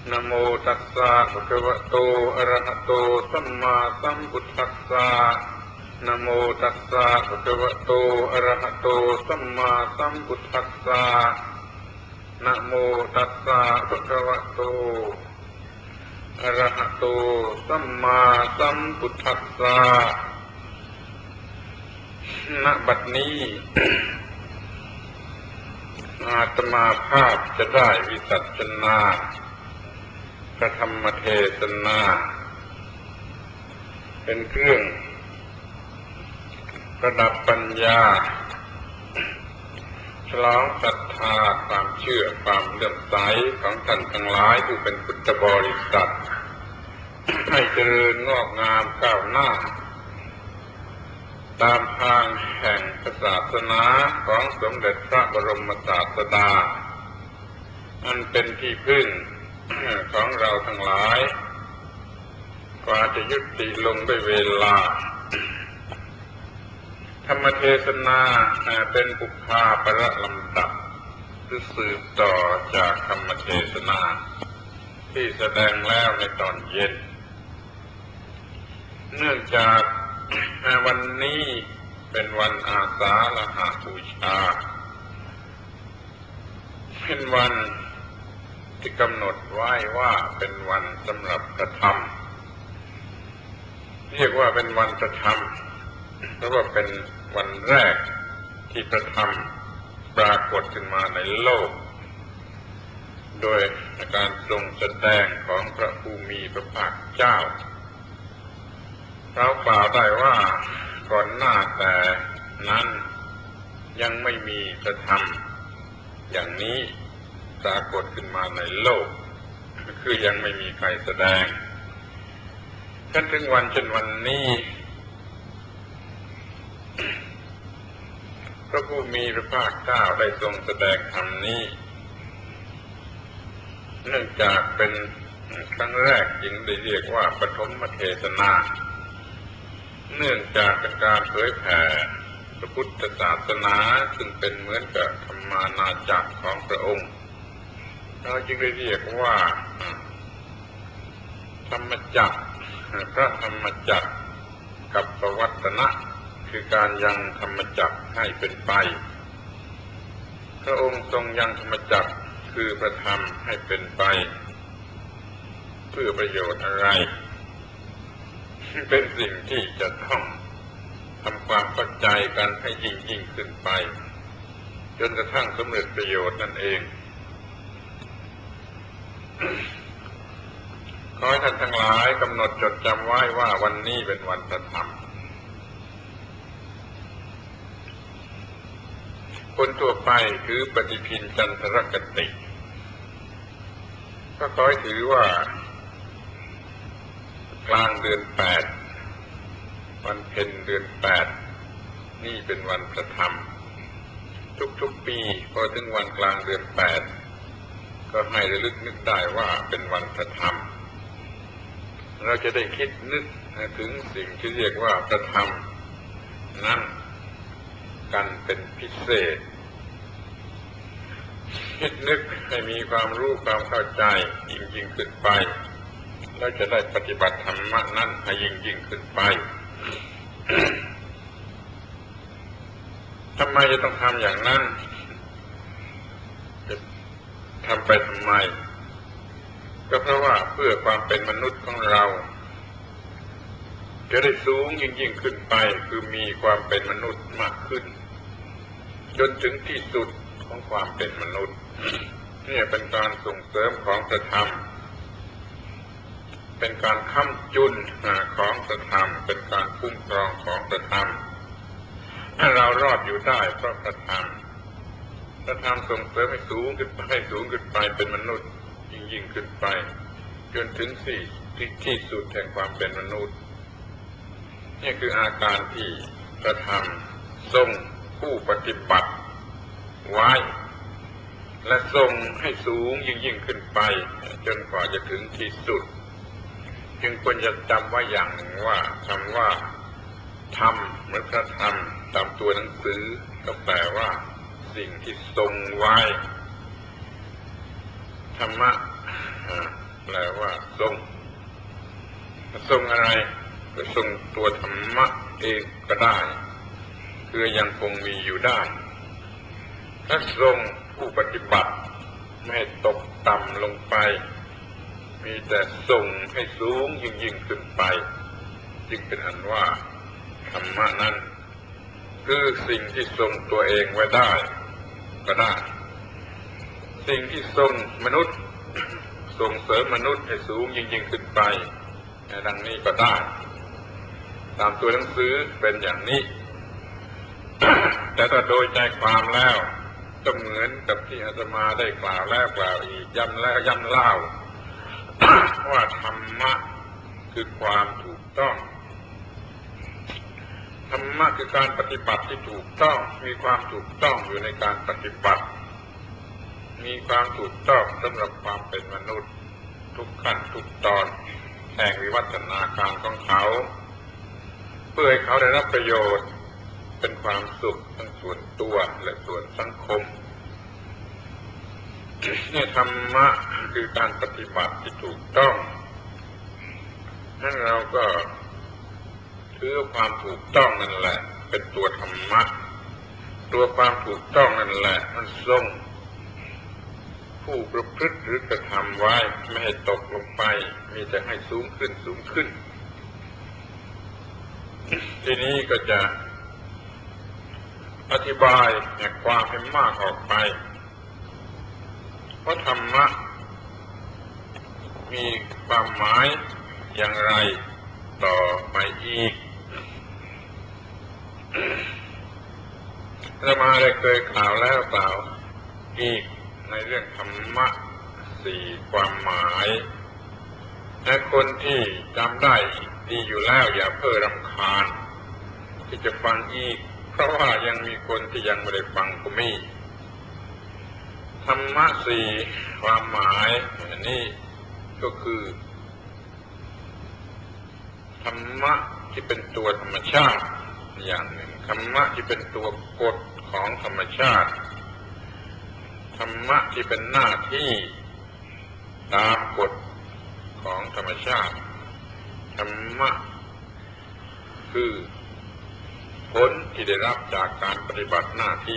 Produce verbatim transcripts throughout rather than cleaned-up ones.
นะโมตัสสะภะคะวะโตอะระหะโตสัมมาสัมพุทธัสสะนะโมตัสสะภะคะวะโตอะระหะโตสัมมาสัมพุทธัสสะนะโมตัสสะภะคะวะโตอะระหะโตสัมมาสัมพุทธัสสะณบัดนี้ อาตมาภาพจะได้วิสัชนาพระธรรมเทศนาเป็นเครื่องประดับปัญญาฉลองศรัทธาความเชื่อความเลื่อมใสของท่านทั้งหลายผู้เป็นพุทธบริษัทให้เจริญงอกงามก้าวหน้าตามทางแห่งศาสนาของสมเด็จพระบรมศาสดาอันเป็นที่พึ่งของเราทั้งหลายกว่าจะยุติลงด้วยเวลาธรรมเทศนาเป็นปุพพาประลำดับคือสืบต่อจากธรรมเทศนาที่แสดงแล้วในตอนเย็นเนื่องจากวันนี้เป็นวันอาสาฬหบูชาเป็นวันที่กำหนดไว้ว่าเป็นวันสำหรับกระทำเรียกว่าเป็นวันกระทำเพราะว่าเป็นวันแรกที่กระทำปรากฏขึ้นมาในโลกโดยการทรงแสดงของพระผู้มีพระภาคเจ้าเรากล่าวได้ว่าก่อนหน้าแต่นั้นยังไม่มีกระทำอย่างนี้ปรากฏขึ้นมาในโลกคือยังไม่มีใครแสดงจนถึงวันเช่นวันนี้พระผู้มีพระภาคเจ้าได้ทรงแสดงธรรมนี้เนื่องจากเป็นครั้งแรกจึงได้เรียกว่าปฐมเทศนาเนื่องจากเป็นการเผยแผ่พระพุทธศาสนาซึ่งเป็นเหมือนกับธรรมานาจักรของพระองค์เราจึงได้เรียกว่าธรรมจักรพระธรรมจักรกับปวัตนะคือการยังธรรมจักรให้เป็นไปพระองค์ทรงยังธรรมจักรคือพระธรรมให้เป็นไปเพื่อประโยชน์อะไรเป็นสิ่งที่จะต้องทำความเข้าใจกันให้ยิ่งยิ่งขึ้นไปจนกระทั่งสำเร็จประโยชน์นั่นเองขอให้ท่านทั้งหลายกำหนดจดจำไว้ว่าวันนี้เป็นวันพระธรรมคนทั่วไปถือปฏิทินจันทรคติก็ขอให้ถือว่ากลางเดือนแปดวันเพ็ญเดือนแปดนี่เป็นวันพระธรรมทุกๆปีพอถึงวันกลางเดือนแปดก็ให้ระลึกนึกได้ว่าเป็นวันพระธรรมเราจะได้คิดนึกถึงสิ่งที่เรียกว่าพระธรรมนั่นกันเป็นพิเศษคิดนึกให้มีความรู้ความเข้าใจยิ่งยิ่งขึ้นไปแล้วจะได้ปฏิบัติธรรมะนั้นให้ยิ่งยิ่งขึ้นไป ทำไมจะต้องทำอย่างนั้นจะทำไปทำไมก็เพราะว่าเพื่อความเป็นมนุษย์ของเราจะได้สูงยิ่งยิ่งขึ้นไปคือมีความเป็นมนุษย์มากขึ้นจนถึงที่สุดของความเป็นมนุษย์นี่เป็นการส่งเสริมของพระธรรมเป็นการค้ำจุนของพระธรรมเป็นการคุ้มครองของพระธรรมให้เรารอดอยู่ได้เพราะพระธรรมพระธรรมส่งเสริมให้สูงขึ้นไปให้สูงขึ้นไปเป็นมนุษย์ยิ่งยิ่งขึ้นไปจนถึงที่ที่สุดแห่งความเป็นมนุษย์นี่คืออาการที่พระธรรมทรงผู้ปฏิบัติไว้และทรงให้สูงยิ่งยิ่งขึ้นไปจนกว่าจะถึงที่สุดจึงควรจะจำไว้อย่างหนึ่งว่าคำว่าธรรมเหมือนพระธรรมตามตัวหนังสือก็แปลว่าสิ่งที่ทรงไว้ธรรมะแปลว่าทรงทรงอะไรก็ทรงตัวธรรมะเองก็ได้คือยังคงมีอยู่ได้ถ้าทรงผู้ปฏิบัติไม่ตกต่ำลงไปมีแต่ส่งให้สูงยิ่งยิ่งขึ้นไปจึงเป็นอันว่าธรรมะนั้นคือสิ่งที่ทรงตัวเองไว้ได้ก็ได้สิ่งที่ทรงมนุษย์ส่งเสริมมนุษย์ให้สูงยิ่งยิ่งขึ้นไปดังนี้ก็ได้ตามตัวหนังสือเป็นอย่างนี้ แต่ถ้าโดยใจความแล้วก็เหมือนกับที่อาตมาได้กล่าวแล้วกล่าวอีกย้ำแล้วย้ำเล่า ว่าธรรมะคือความถูกต้องธรรมะคือการปฏิบัติที่ถูกต้องมีความถูกต้องอยู่ในการปฏิบัติมีความถูกต้องสำหรับความเป็นมนุษย์ทุกขั้นทุกตอนแห่งวิวัฒนาการของเขาเพื่อให้เขาได้รับประโยชน์เป็นความสุขทั้งส่วนตัวและส่วนสังคมนี่ธรรมะคือการปฏิบัติที่ถูกต้องนั้นเราก็ถือความถูกต้องนั่นแหละเป็นตัวธรรมะตัวความถูกต้องนั่นแหละมันทรงผู้ประพฤติหรือกระทำไว้ไม่ให้ตกลงไปมีแต่ให้สูงขึ้นสูงขึ้นทีนี้ก็จะอธิบายแห่งความให้มากออกไปเพราะธรรมะมีความหมายอย่างไรต่อไปอีกอาตมาได้เคยกล่าวแล้วกล่าวอีกในเรื่องธรรมะสี่ความหมายและคนที่จำได้ดีอยู่แล้วอย่าเพ้อรำคาญที่จะฟังอีกเพราะว่ายังมีคนที่ยังไม่ได้ฟังก็มีธรรมะสี่ความหมายนี่ก็คือธรรมะที่เป็นตัวธรรมชาติอย่างหนึ่งธรรมะที่เป็นตัวกฎของธรรมชาติธรรมะที่เป็นหน้าที่ตามกฎของธรรมชาติธรรมะคือผลที่ได้รับจากการปฏิบัติหน้าที่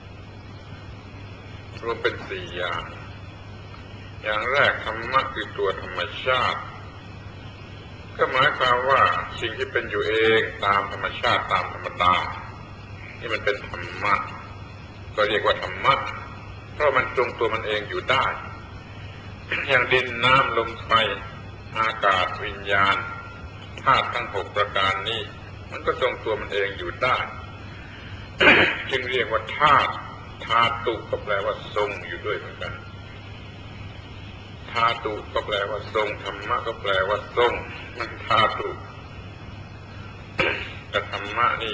รวมเป็นสี่อย่างอย่างแรกธรรมะคือตัวธรรมชาติก็หมายความว่าสิ่งที่เป็นอยู่เองตามธรรมชาติตามธรรมดานี่มันเป็นธรรมะก็เรียกว่าธรรมะเพราะมันทรงตัวมันเองอยู่ได้ อย่างดินน้ำลมไฟอากาศวิญญาณธาตุทั้งหกประการนี้มันก็ทรงตัวมันเองอยู่ได้ จึงเรียกว่าธาตุธาตุก็แปลว่าทรงอยู่ด้วยเหมือนกันธาตุก็แปลว่าทรงธรรมะก็แปลว่าทรงมันธาตุกับธรรมะนี่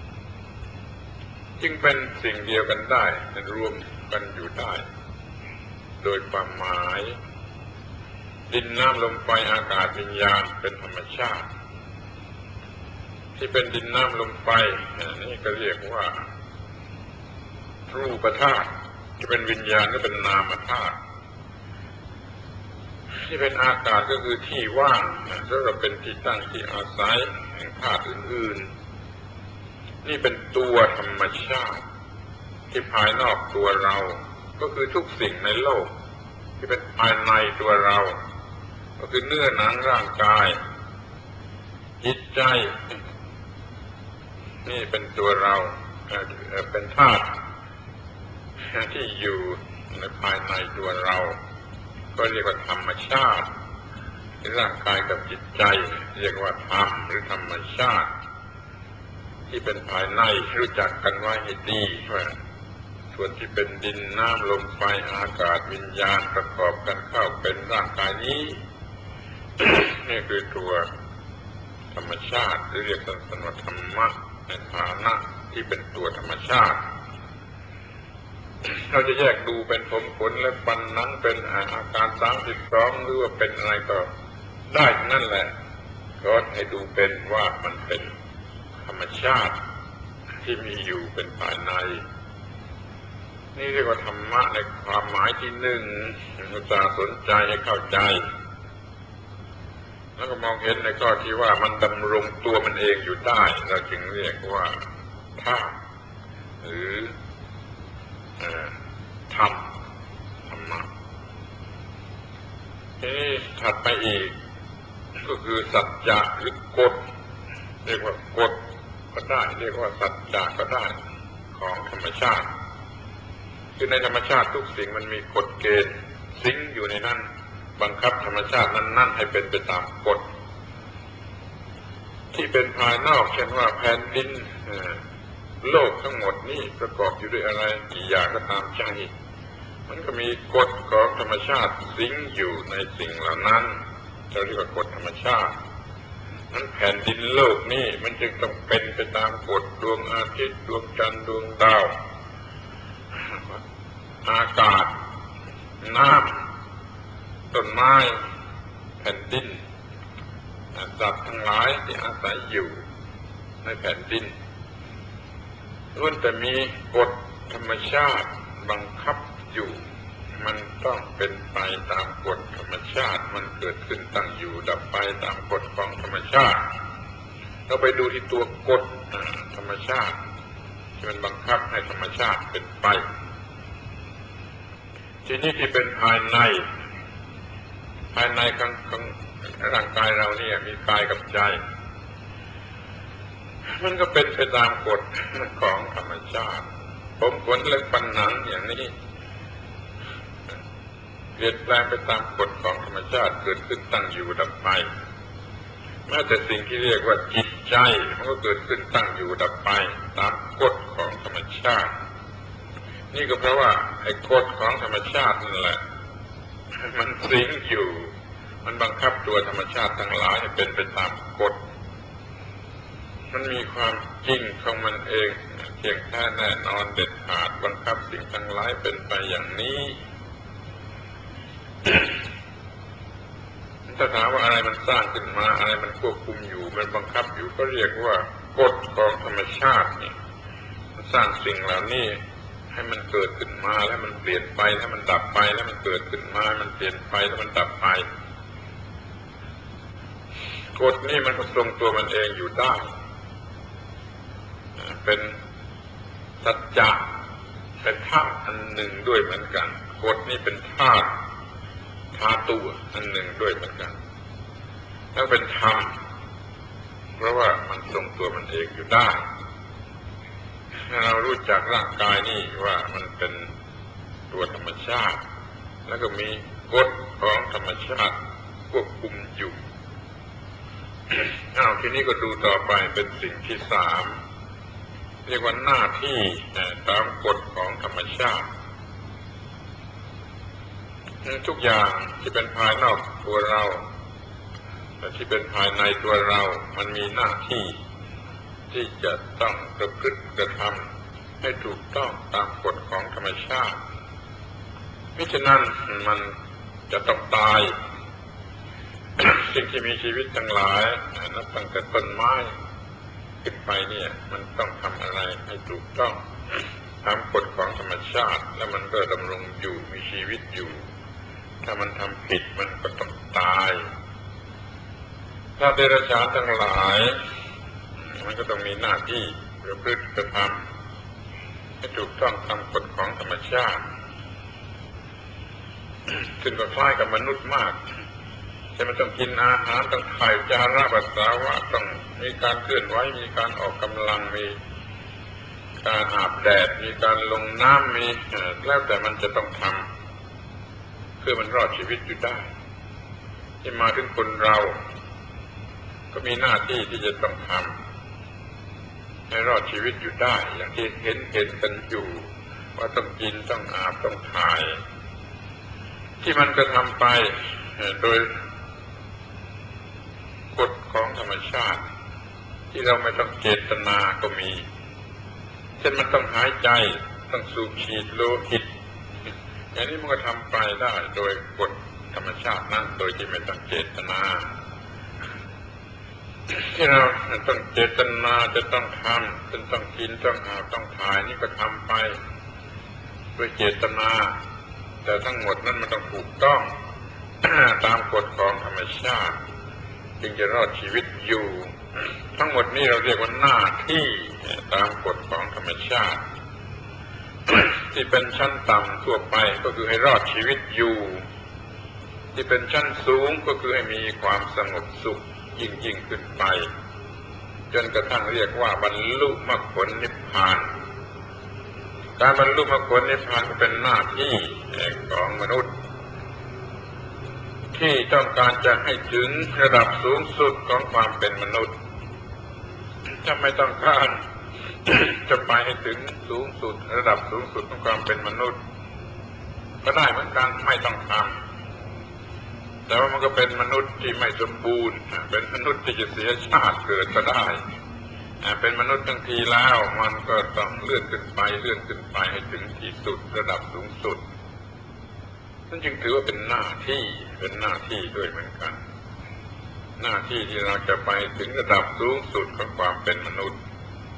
จึงเป็นสิ่งเดียวกันได้รวมกันอยู่ได้โดยความหมายดินน้ำลมไฟอากาศวิญญาณเป็นธรรมชาติที่เป็นดินน้ำลมไฟนี่ก็เรียกว่ารูปธาตุที่เป็นวิญญาณก็เป็นนามธาตุที่เป็นอากาศก็คือที่ว่างสำหรับเป็นที่ตั้งที่อาศัยแห่งธาตุอื่นๆนี่เป็นตัวธรรมชาติที่ภายนอกตัวเราก็คือทุกสิ่งในโลกที่เป็นภายในตัวเราก็คือเนื้อหนังร่างกายจิตใจนี่เป็นตัวเราเป็นธาตุที่อยู่ในภายในตัวเราก็เรียกว่าธรรมชาติร่างกายกับจิตใจเรียกว่าธรรมหรือธรรมชาติที่เป็นภายในรู้จักกันไว้ให้ดีว่าส่วนที่เป็นดินน้ำลมไฟอากาศวิญญาณประกอบกันเข้าเป็นร่างกายนี้ นี่คือตัวธรรมชาติหรือเรียกสั้นๆว่าธรรมะในฐานะที่เป็นตัวธรรมชาติเราจะแยกดูเป็นผมขนและฟันหนังเป็นอาการสามสิบสองหรือว่าเป็นอะไรก็ได้นั่นแหละก็ให้ดูเป็นว่ามันเป็นธรรมชาติที่มีอยู่เป็นภายในนี่เรียกว่าธรรมะในความหมายที่หนึ่งเราจะสนใจให้เข้าใจแล้วก็มองเห็นในข้อที่ว่ามันดำรงตัวมันเองอยู่ได้เราจึงเรียกว่าธาตุหรือธรรมธรรมะทีนี้ถัดไปอีกก็คือสัจจะหรือกฎเรียกว่ากฎก็ได้เรียกว่าสัจจะก็ได้ของธรรมชาติคือในธรรมชาติทุกสิ่งมันมีกฎเกณฑ์สิงอยู่ในนั้นบังคับธรรมชาตินั้นๆให้เป็นไปตามกฎที่เป็นภายนอกเช่นว่าแผ่นดินโลกทั้งหมดนี่ประกอบอยู่ด้วยอะไรกี่อย่างก็ตามใจมันก็มีกฎของธรรมชาติสิงอยู่ในสิ่งเหล่านั้นเราเรียกว่ากฎธรรมชาตินั้นแผ่นดินโลกนี่มันจึงต้องเป็นไปตามกฎดวงอาทิตย์ดวงจันทร์ดวงดาวอากาศน้ำต้นไม้แผ่นดินสัตว์ทั้งหลายที่อาศัยอยู่ในแผ่นดินล้วนแต่มีกฎธรรมชาติบังคับอยู่มันต้องเป็นไปตามกฎธรรมชาติมันเกิดขึ้นตั้งอยู่ดับไปตามกฎของธรรมชาติเราไปดูที่ตัวกฎธรรมชาติที่มันบังคับให้ธรรมชาติเป็นไปทีนี้ที่เป็นภายในภายในของของร่างกายเราเนี่ยมีกายกับใจมันก็เป็นไปตามกฎของธรรมชาติผมขนเล็บฟันหนังอย่างนี้เปลี่ยนแปลงไปตามกฎของธรรมชาติเกิดขึ้นตั้งอยู่ดับไปแม้แต่สิ่งที่เรียกว่าจิตใจมันก็เกิดขึ้นตั้งอยู่ดับไปตามกฎของธรรมชาตินี่ก็เพราะว่าไอ้กฎของธรรมชาตินั่นแหละมันสิงอยู่มันบังคับตัวธรรมชาติทั้งหลายให้เป็นไปตามกฎมันมีความจริงของมันเองเที่ยงแท้แน่นอนเด็ดขาดบังคับสิ่งทั้งหลายเป็นไปอย่างนี้ถ้าถามว่าอะไรมันสร้างขึ้นมาอะไรมันควบคุมอยู่มันบังคับอยู่ก็เรียกว่ากฎของธรรมชาตินี่มันสร้างสิ่งเหล่านี้ให้มันเกิดขึ้นมาแล้วมันเปลี่ยนไปแล้วมันดับไปแล้วมันเกิดขึ้นมามันเปลี่ยนไปแล้วมันดับไปกฎนี้มันก็ทรงตัวมันเองอยู่ได้เป็นสัจจะเป็นธาตุอันหนึ่งด้วยเหมือนกันกฎนี้เป็นธาตุธาตุอันหนึ่งด้วยเหมือนกันแล้วเป็นธรรมเพราะว่ามันทรงตัวมันเองอยู่ได้เรารู้จักร่างกายนี่ว่ามันเป็นตัวธรรมชาติแล้วก็มีกฎของธรรมชาติควบคุมอยู่อ้าวทีนี้ก็ดูต่อไปเป็นสิ่งที่สามเรียกว่าหน้าที่ตามกฎของธรรมชาติทุกอย่างที่เป็นภายนอกตัวเราและที่เป็นภายในตัวเรามันมีหน้าที่ที่จะต้องประพฤติกระทำให้ถูกต้องตามกฎของธรรมชาติมิฉะนั้นมันจะต้องตาย สิ่งที่มีชีวิตทั้งหลายนับตั้งแต่ต้นไม้ขึ้นไปเนี่ยมันต้องทำอะไรให้ถูกต้องตามกฎของธรรมชาติแล้วมันก็ดำรงอยู่มีชีวิตอยู่ถ้ามันทำผิดมันก็ต้องตายถ้าเดรัจฉานทั้งหลายมันก็ต้องมีหน้าที่ประพฤติกระทำให้ถูกต้องตามกฎของธรรมชาติซึ่งก็คล้ายกับมนุษย์มากแต่มันต้องกินอาหารต้องถ่ายจาระปัสสาวะต้องมีการเคลื่อนไหวมีการออกกำลังมีการอาบแดดมีการลงน้ำมีแล้วแต่มันจะต้องทำเพื่อมันรอดชีวิตอยู่ได้ที่มาถึงคนเราก็มีหน้าที่ที่จะต้องทำให้รอดชีวิตอยู่ได้อย่างที่เห็นเห็นกันอยู่ว่าต้องกินต้องอาบต้องถ่ายที่มันก็ทำไปโดยกฎของธรรมชาติที่เราไม่ต้องเจตนาก็มีเช่นมันต้องหายใจต้องสูบฉีดโลหิตอย่างนี้มันก็ทำไปได้โดยกฎธรรมชาตินั้นโดยที่ไม่ต้องเจตนาที่เราต้องเจตนาจะต้องทำจะต้องกินต้องอาบต้องถ่ายนี่ก็ทำไปด้วยเจตนาแต่ทั้งหมดนั้นมันต้องถูกต้อง ตามกฎของธรรมชาติจึงจะรอดชีวิตอยู่ทั้งหมดนี้เราเรียกว่าหน้าที่ตามกฎของธรรมชาติที่เป็นชั้นต่ำทั่วไปก็คือให้รอดชีวิตอยู่ที่เป็นชั้นสูงก็คือให้มีความสงบสุขยิ่งยิ่งขึ้นไปจนกระทั่งเรียกว่าบรรลุมรรคผลนิพพานการบรรลุมรรคผลนิพพานก็เป็นหน้าที่ของมนุษย์ที่ต้องการจะให้ถึงระดับสูงสุดของความเป็นมนุษย์ถ้าไม่ต้องการจะไปให้ถึงสูงสุดระดับสูงสุดของความเป็นมนุษย์ก็ได้เหมือนกันไม่ต้องทำแต่ว่ามันก็เป็นมนุษย์ที่ไม่สมบูรณ์เป็นมนุษย์ที่จะเสียชาติเกิดก็ได้เป็นมนุษย์ทั้งทีแล้วมันก็ต้องเลื่อนขึ้นไปเลื่อนขึ้นไปให้ถึงที่สุดระดับสูงสุดนั่นจึงถือว่าเป็นหน้าที่เป็นหน้าที่ด้วยเหมือนกันหน้าที่ที่เราจะไปถึงระดับสูงสุดของความเป็นมนุษย์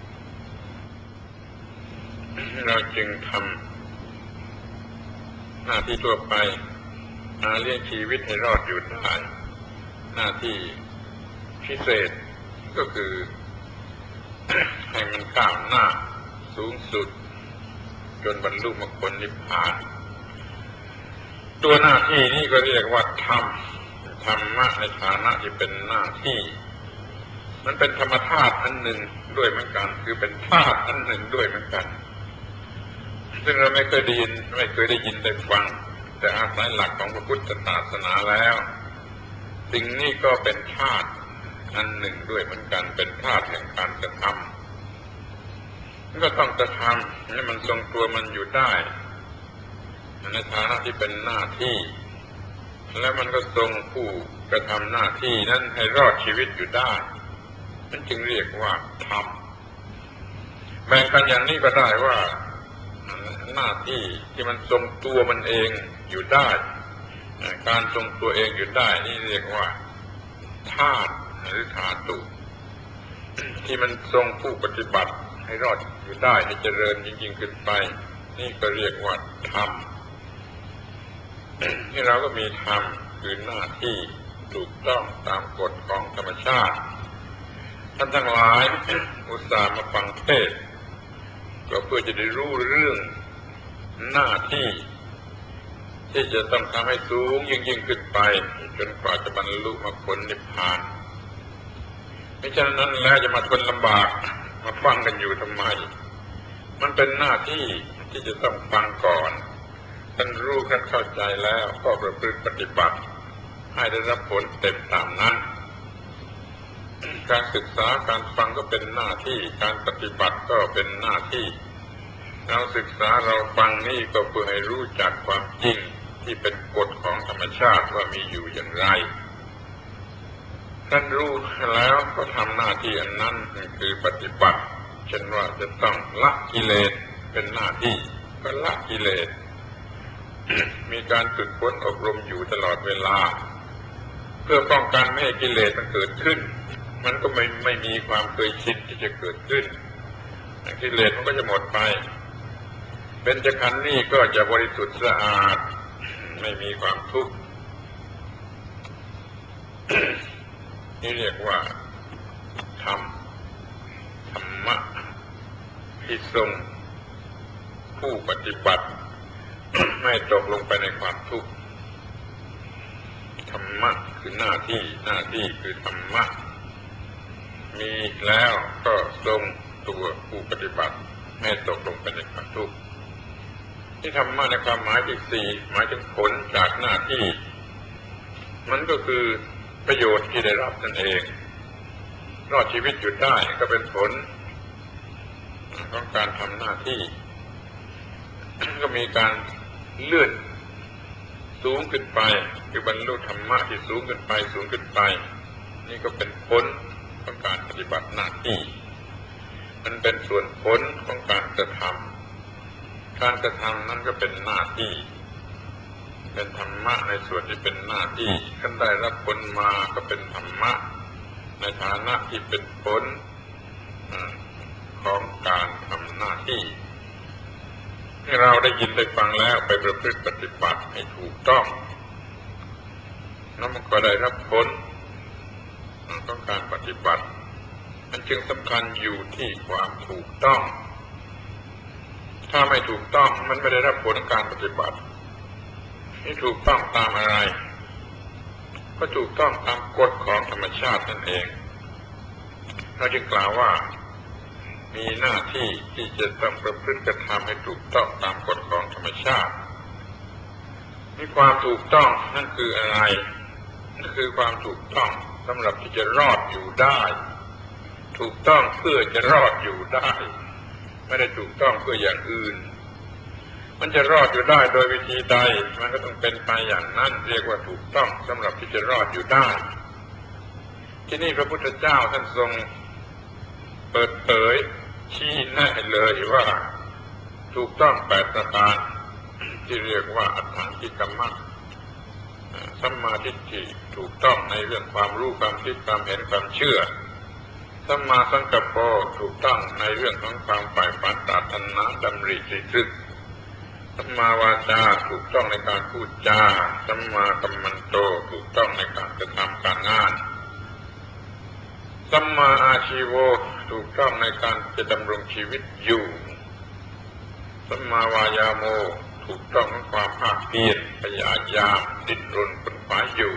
เราจึงทำหน้าที่ทั่วไปหาเลี้ยงชีวิตให้รอดอยู่ได้หน้าที่พิเศษก็คือให้มันก้าวหน้าสูงสุดจนบรรลุมรรคผลนิพพานตัวหน้าที่นี้ก็เรียกว่าธรรมธรรมะในฐานะที่เป็นหน้าที่มันเป็นธรรมธาตุอันหนึ่งด้วยเหมือนกันคือเป็นธาตุอันหนึ่งด้วยเหมือนกันซึ่งเราไม่เคยได้ยินไม่เคยได้ยินได้ฟังแต่อาศัยหลักของพระพุทธศาสนาแล้วสิ่งนี้ก็เป็นธาตุอันหนึ่งด้วยเหมือนกันเป็นธาตุแห่งการกระทำมันก็ต้องกระทำให้มันทรงตัวมันอยู่ได้ในฐานะที่เป็นหน้าที่และมันก็ทรงผู้กระทำหน้าที่นั้นให้รอดชีวิตอยู่ได้นั่นจึงเรียกว่าธรรมแบ่งกันอย่างนี้ก็ได้ว่าหน้าที่ที่มันทรงตัวมันเองอยู่ได้การทรงตัวเองอยู่ได้นี่เรียกว่าธาตุหรือธาตุที่มันทรงผู้ปฏิบัติให้รอดอยู่ได้ให้เจริญยิ่งๆขึ้นไปนี่ก็เรียกว่าธรรมที่เราก็มีธรรมคือหน้าที่ถูกต้องตามกฎของธรรมชาติท่านทั้งหลายอุตส่าห์มาฟังเทศน์ก็เพื่อจะได้รู้เรื่องหน้าที่ที่จะต้องทำให้สูงยิ่งยิ่งขึ้นไปจนกว่าจะบรรลุมรรคผลนิพพานไม่ฉะนั้นแล้วจะมาทนลำบากมาฟังกันอยู่ทำไมมันเป็นหน้าที่ที่จะต้องฟังก่อนท่านรู้ท่านเข้าใจแล้วก็ประพฤติปฏิบัติให้ได้รับผลเต็มตามนั้นการศึกษาการฟังก็เป็นหน้าที่การปฏิบัติก็เป็นหน้าที่เราศึกษาเราฟังนี่ก็เพื่อให้รู้จักความจริงที่เป็นกฎของธรรมชาติว่ามีอยู่อย่างไรท่านรู้แล้วก็ทำหน้าที่อันนั้นคือปฏิบัติเช่นว่าจะต้องละกิเลสเป็นหน้าที่ก็ละกิเลสมีการฝึกฝนอบรมอยู่ตลอดเวลาเพื่อป้องกันไม่ให้กิเลสมันเกิดขึ้นมันก็ไม่ไม่มีความเคยชินที่จะเกิดขึ้นกิเลสมันก็จะหมดไปเบญจขันธ์นี่ก็จะบริสุทธิ์สะอาดไม่มีความทุกข์นี่เรียกว่าธรรมธรรมะที่ทรงผู้ปฏิบัติไม่ตกลงไปในความทุกข์ธรรมะคือหน้าที่หน้าที่คือธรรมะมีแล้วก็ทรงตัวผู้ปฏิบัติไม่ตกลงไปในความทุกข์ที่ธรรมะในความหมายที่สี่หมายถึงผลจากหน้าที่มันก็คือประโยชน์ที่ได้รับนั่นเองรอดชีวิตอยู่ได้ก็เป็นผลของการทำหน้าที่ก็มีการเลื่อนสูงขึ้นไปคือบรรลุธรรมะที่สูงขึ้นไปสูงขึ้นไปนี่ก็เป็นผลของการปฏิบัติหน้าที่มันเป็นส่วนผลของการกระทำการกระทำนั้นก็เป็นหน้าที่เป็นธรรมะในส่วนที่เป็นหน้าที่ท่านได้รับผลมาก็เป็นธรรมะในฐานะที่เป็นผลของการทำหน้าที่ให้เราได้ยินได้ฟังแล้วไปประพฤติปฏิบัติให้ถูกต้องแล้วมันก็ได้รับผลของการปฏิบัติมันจึงสำคัญอยู่ที่ความถูกต้องถ้าไม่ถูกต้องมันไม่ได้รับผลของการปฏิบัตินี่ถูกต้องตามอะไรก็ถูกต้องตามกฎของธรรมชาตินั่นเองเราจึงกล่าวว่ามีหน้าที่ที่จะต้องประพฤติกระทำให้ถูกต้องตามกฎของธรรมชาตินี่ความถูกต้องนั่นคืออะไรนั่นคือความถูกต้องสำหรับที่จะรอดอยู่ได้ถูกต้องเพื่อจะรอดอยู่ได้ไม่ได้ถูกต้องเพื่ออย่างอื่นมันจะรอดอยู่ได้โดยวิธีใดมันก็ต้องเป็นไปอย่างนั้นเรียกว่าถูกต้องสำหรับที่จะรอดอยู่ได้ที่นี่พระพุทธเจ้าท่านทรงเปิดเผยชี้แนะเลยว่าถูกต้องแปดประการที่เรียกว่าอัตถังคิกัมมังสัมมาทิฏฐิถูกต้องในเรื่องความรู้ความคิดความเห็นความเชื่อสัมมาสังกัปโปถูกต้องในเรื่องของความใฝ่ฝันปรารถนาดำริตรึกสัมมาวาจาถูกต้องในการพูดจาสัมมากัมมันโตถูกต้องในการกระทำการงานสัมมาอาชีโวถูกต้องในการจะดำรงชีวิตอยู่สัมมาวายาโมถูกต้องของความภาคเพียรพยายามดิ้นรนค้นคว้าอยู่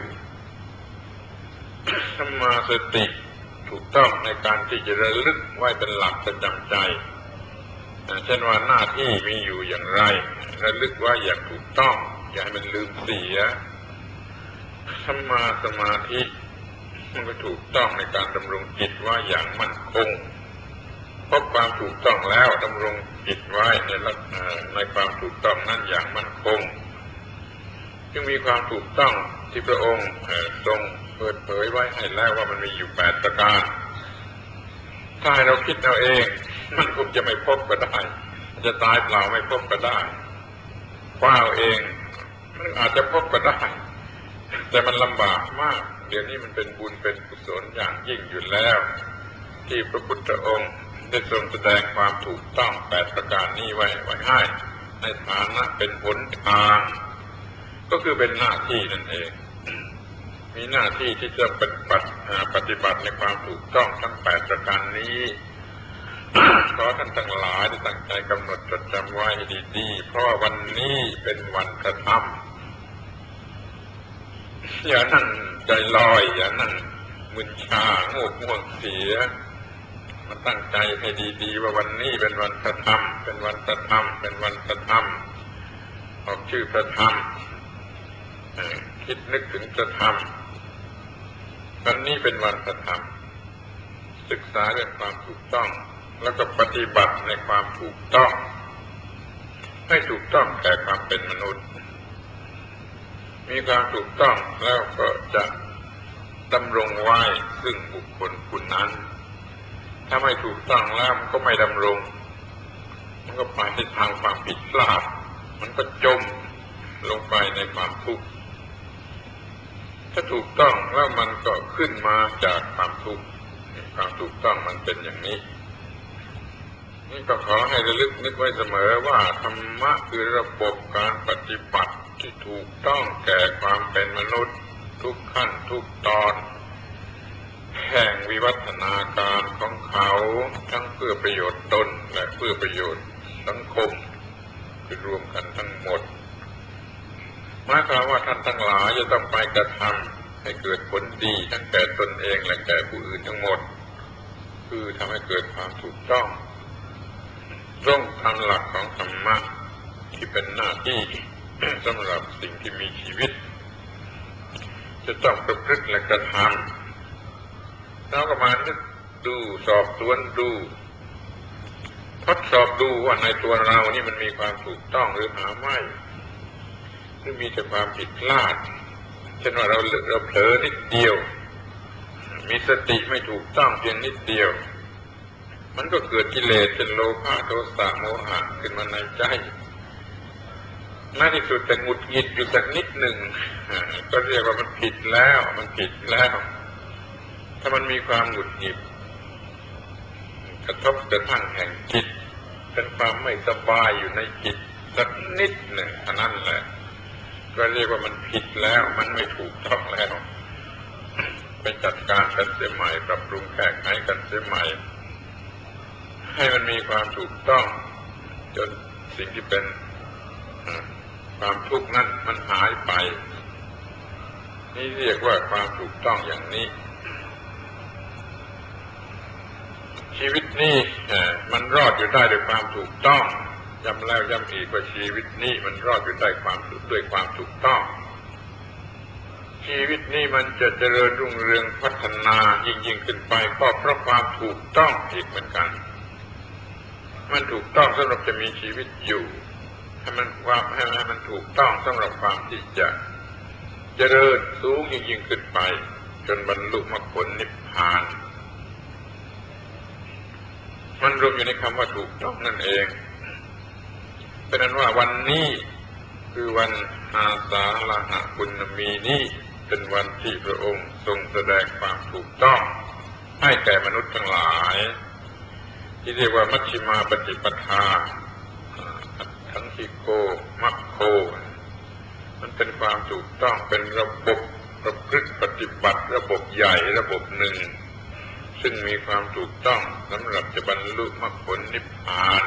สัมมาสติถูกต้องในการที่จะระลึกไว้เป็นหลักประจำใจเช่นว่าหน้าที่มีอยู่อย่างไรระลึกไว้อย่างถูกต้องอย่าให้มันลืมเสียสัมมาสมาธิมันก็ถูกต้องในการดำรงจิตไว้อย่างมั่นคงพบความถูกต้องแล้วดำรงจิตไว้ในลักษณะในความถูกต้องนั้นอย่างมั่นคงจึงมีความถูกต้องที่พระองค์ทรงเปิดเผยไว้ให้แล้วว่ามันมีอยู่แปดประการถ้าให้เราคิดเอาเองมันคงจะไม่พบก็ได้จะตายเปล่าไม่พบก็ได้คว้าเอาเองมันอาจจะพบก็ได้แต่มันลำบากมากเดี๋ยวนี้มันเป็นบุญเป็นกุศลอย่างยิ่งอยู่แล้วที่พระพุทธองค์ได้ทรงแสดงความถูกต้องแปดประการนี้ไว้ไว้ให้ในฐานะเป็นหนทางก็คือเป็นหน้าที่นั่นเองมีหน้าที่ที่จะปฏิบัติปฏิบัติในความถูกต้องทั้งแปดประการนี้ขอท่านทั้งหลายได้ตั้งใจกำหนดจดจำไว้ดีๆเพราะวันนี้เป็นวันกระทำอย่านั่งใจลอยอย่านั่งมึนชาโง่ง่วงเสียมาตั้งใจให้ดีๆว่าวันนี้เป็นวันกระทำเป็นวันกระทำเป็นวันกระทำออกชื่อกระทำคิดนึกถึงกระทำวันนี้เป็นวันกระทำศึกษาเรื่องความถูกต้องแล้วก็ปฏิบัติในความถูกต้องให้ถูกต้องแก่ความเป็นมนุษย์มีความถูกต้องแล้วก็จะดำรงไว้ซึ่งบุคคลผู้นั้นถ้าไม่ถูกต้องแล้วมันก็ไม่ดำรงมันก็ไปในทางความผิดพลาดมันก็จมลงไปในความทุกข์ถ้าถูกต้องแล้วมันก็ขึ้นมาจากความทุกข์ความถูกต้องมันเป็นอย่างนี้นี่ก็ขอให้ระลึกนึกไว้เสมอว่าธรรมะคือระบบการปฏิบัติที่ถูกต้องแก่ความเป็นมนุษย์ทุกขั้นทุกตอนแห่งวิวัฒนาการของเขาทั้งเพื่อประโยชน์ตนและเพื่อประโยชน์สังคมคือรวมกันทั้งหมดหมายความว่าท่านทั้งหลายจะต้องไปกระทำให้เกิดผลดีทั้งแก่ตนเองและแก่ผู้อื่นทั้งหมดคือทำให้เกิดความถูกต้องตรงตามหลักของธรรมะที่เป็นหน้าที่ สำหรับสิ่งที่มีชีวิตจะต้องประพฤติและกระทำแล้วก็มานึกดูสอบสวนดูทดสอบดูว่าในตัวเรานี่มันมีความถูกต้องหรือหาไม่หรือมีแต่ความผิดพลาดเช่นว่าเราเราเผลอนิดเดียวมีสติไม่ถูกต้องเพียงนิดเดียวมันก็เกิดกิเลสเป็นโลภะโทสะโมหะขึ้นมาในใจในที่สุดแต่หงุดหงิดอยู่สักนิดหนึ่งก็เรียกว่ามันผิดแล้วมันผิดแล้วถ้ามันมีความหงุดหงิดกระทบกระทั่งแห่งจิตเป็นความไม่สบายอยู่ในจิตสักนิดหนึ่งอันนั้นแหละก็เรียกว่ามันผิดแล้วมันไม่ถูกต้องแล้วไปจัดการกันเสียใหม่ปรับปรุงแก้ไขกันเสียใหม่ให้มันมีความถูกต้องจนสิ่งที่เป็นความทุกข์นั้นมันหายไปนี่เรียกว่าความถูกต้องอย่างนี้ชีวิตนี้มันรอดอยู่ได้ด้วยความถูกต้องย้ำแล้วย้ำอีกว่าชีวิตนี้มันรอดอยู่ได้ความด้วยความถูกต้องชีวิตนี้มันจะเจริญรุ่งเรืองพัฒนายิ่งยิ่งขึ้นไปก็เพราะความถูกต้องอีกเหมือนกันมันถูกต้องสำหรับจะมีชีวิตอยู่ให้มันความให้มันถูกต้องสำหรับความที่จะเจริญสูงยิ่งยิ่งขึ้นไปจนบรรลุมรรคผลนิพพานมันรวมอยู่ในคำว่าถูกต้องนั่นเองเป็นนั้นว่าวันนี้คือวันอาสาฬหปุณณมีนี้เป็นวันที่พระองค์ทรงแสดงความถูกต้องให้แก่มนุษย์ทั้งหลายที่เรียกว่ามัชฌิมาปฏิปทาทั้งที่โกมัคโคมันเป็นความถูกต้องเป็นระบบประพฤติปฏิบัติระบบใหญ่ระบบหนึ่งซึ่งมีความถูกต้องสำหรับจะบรรลุมรรคผลนิพพาน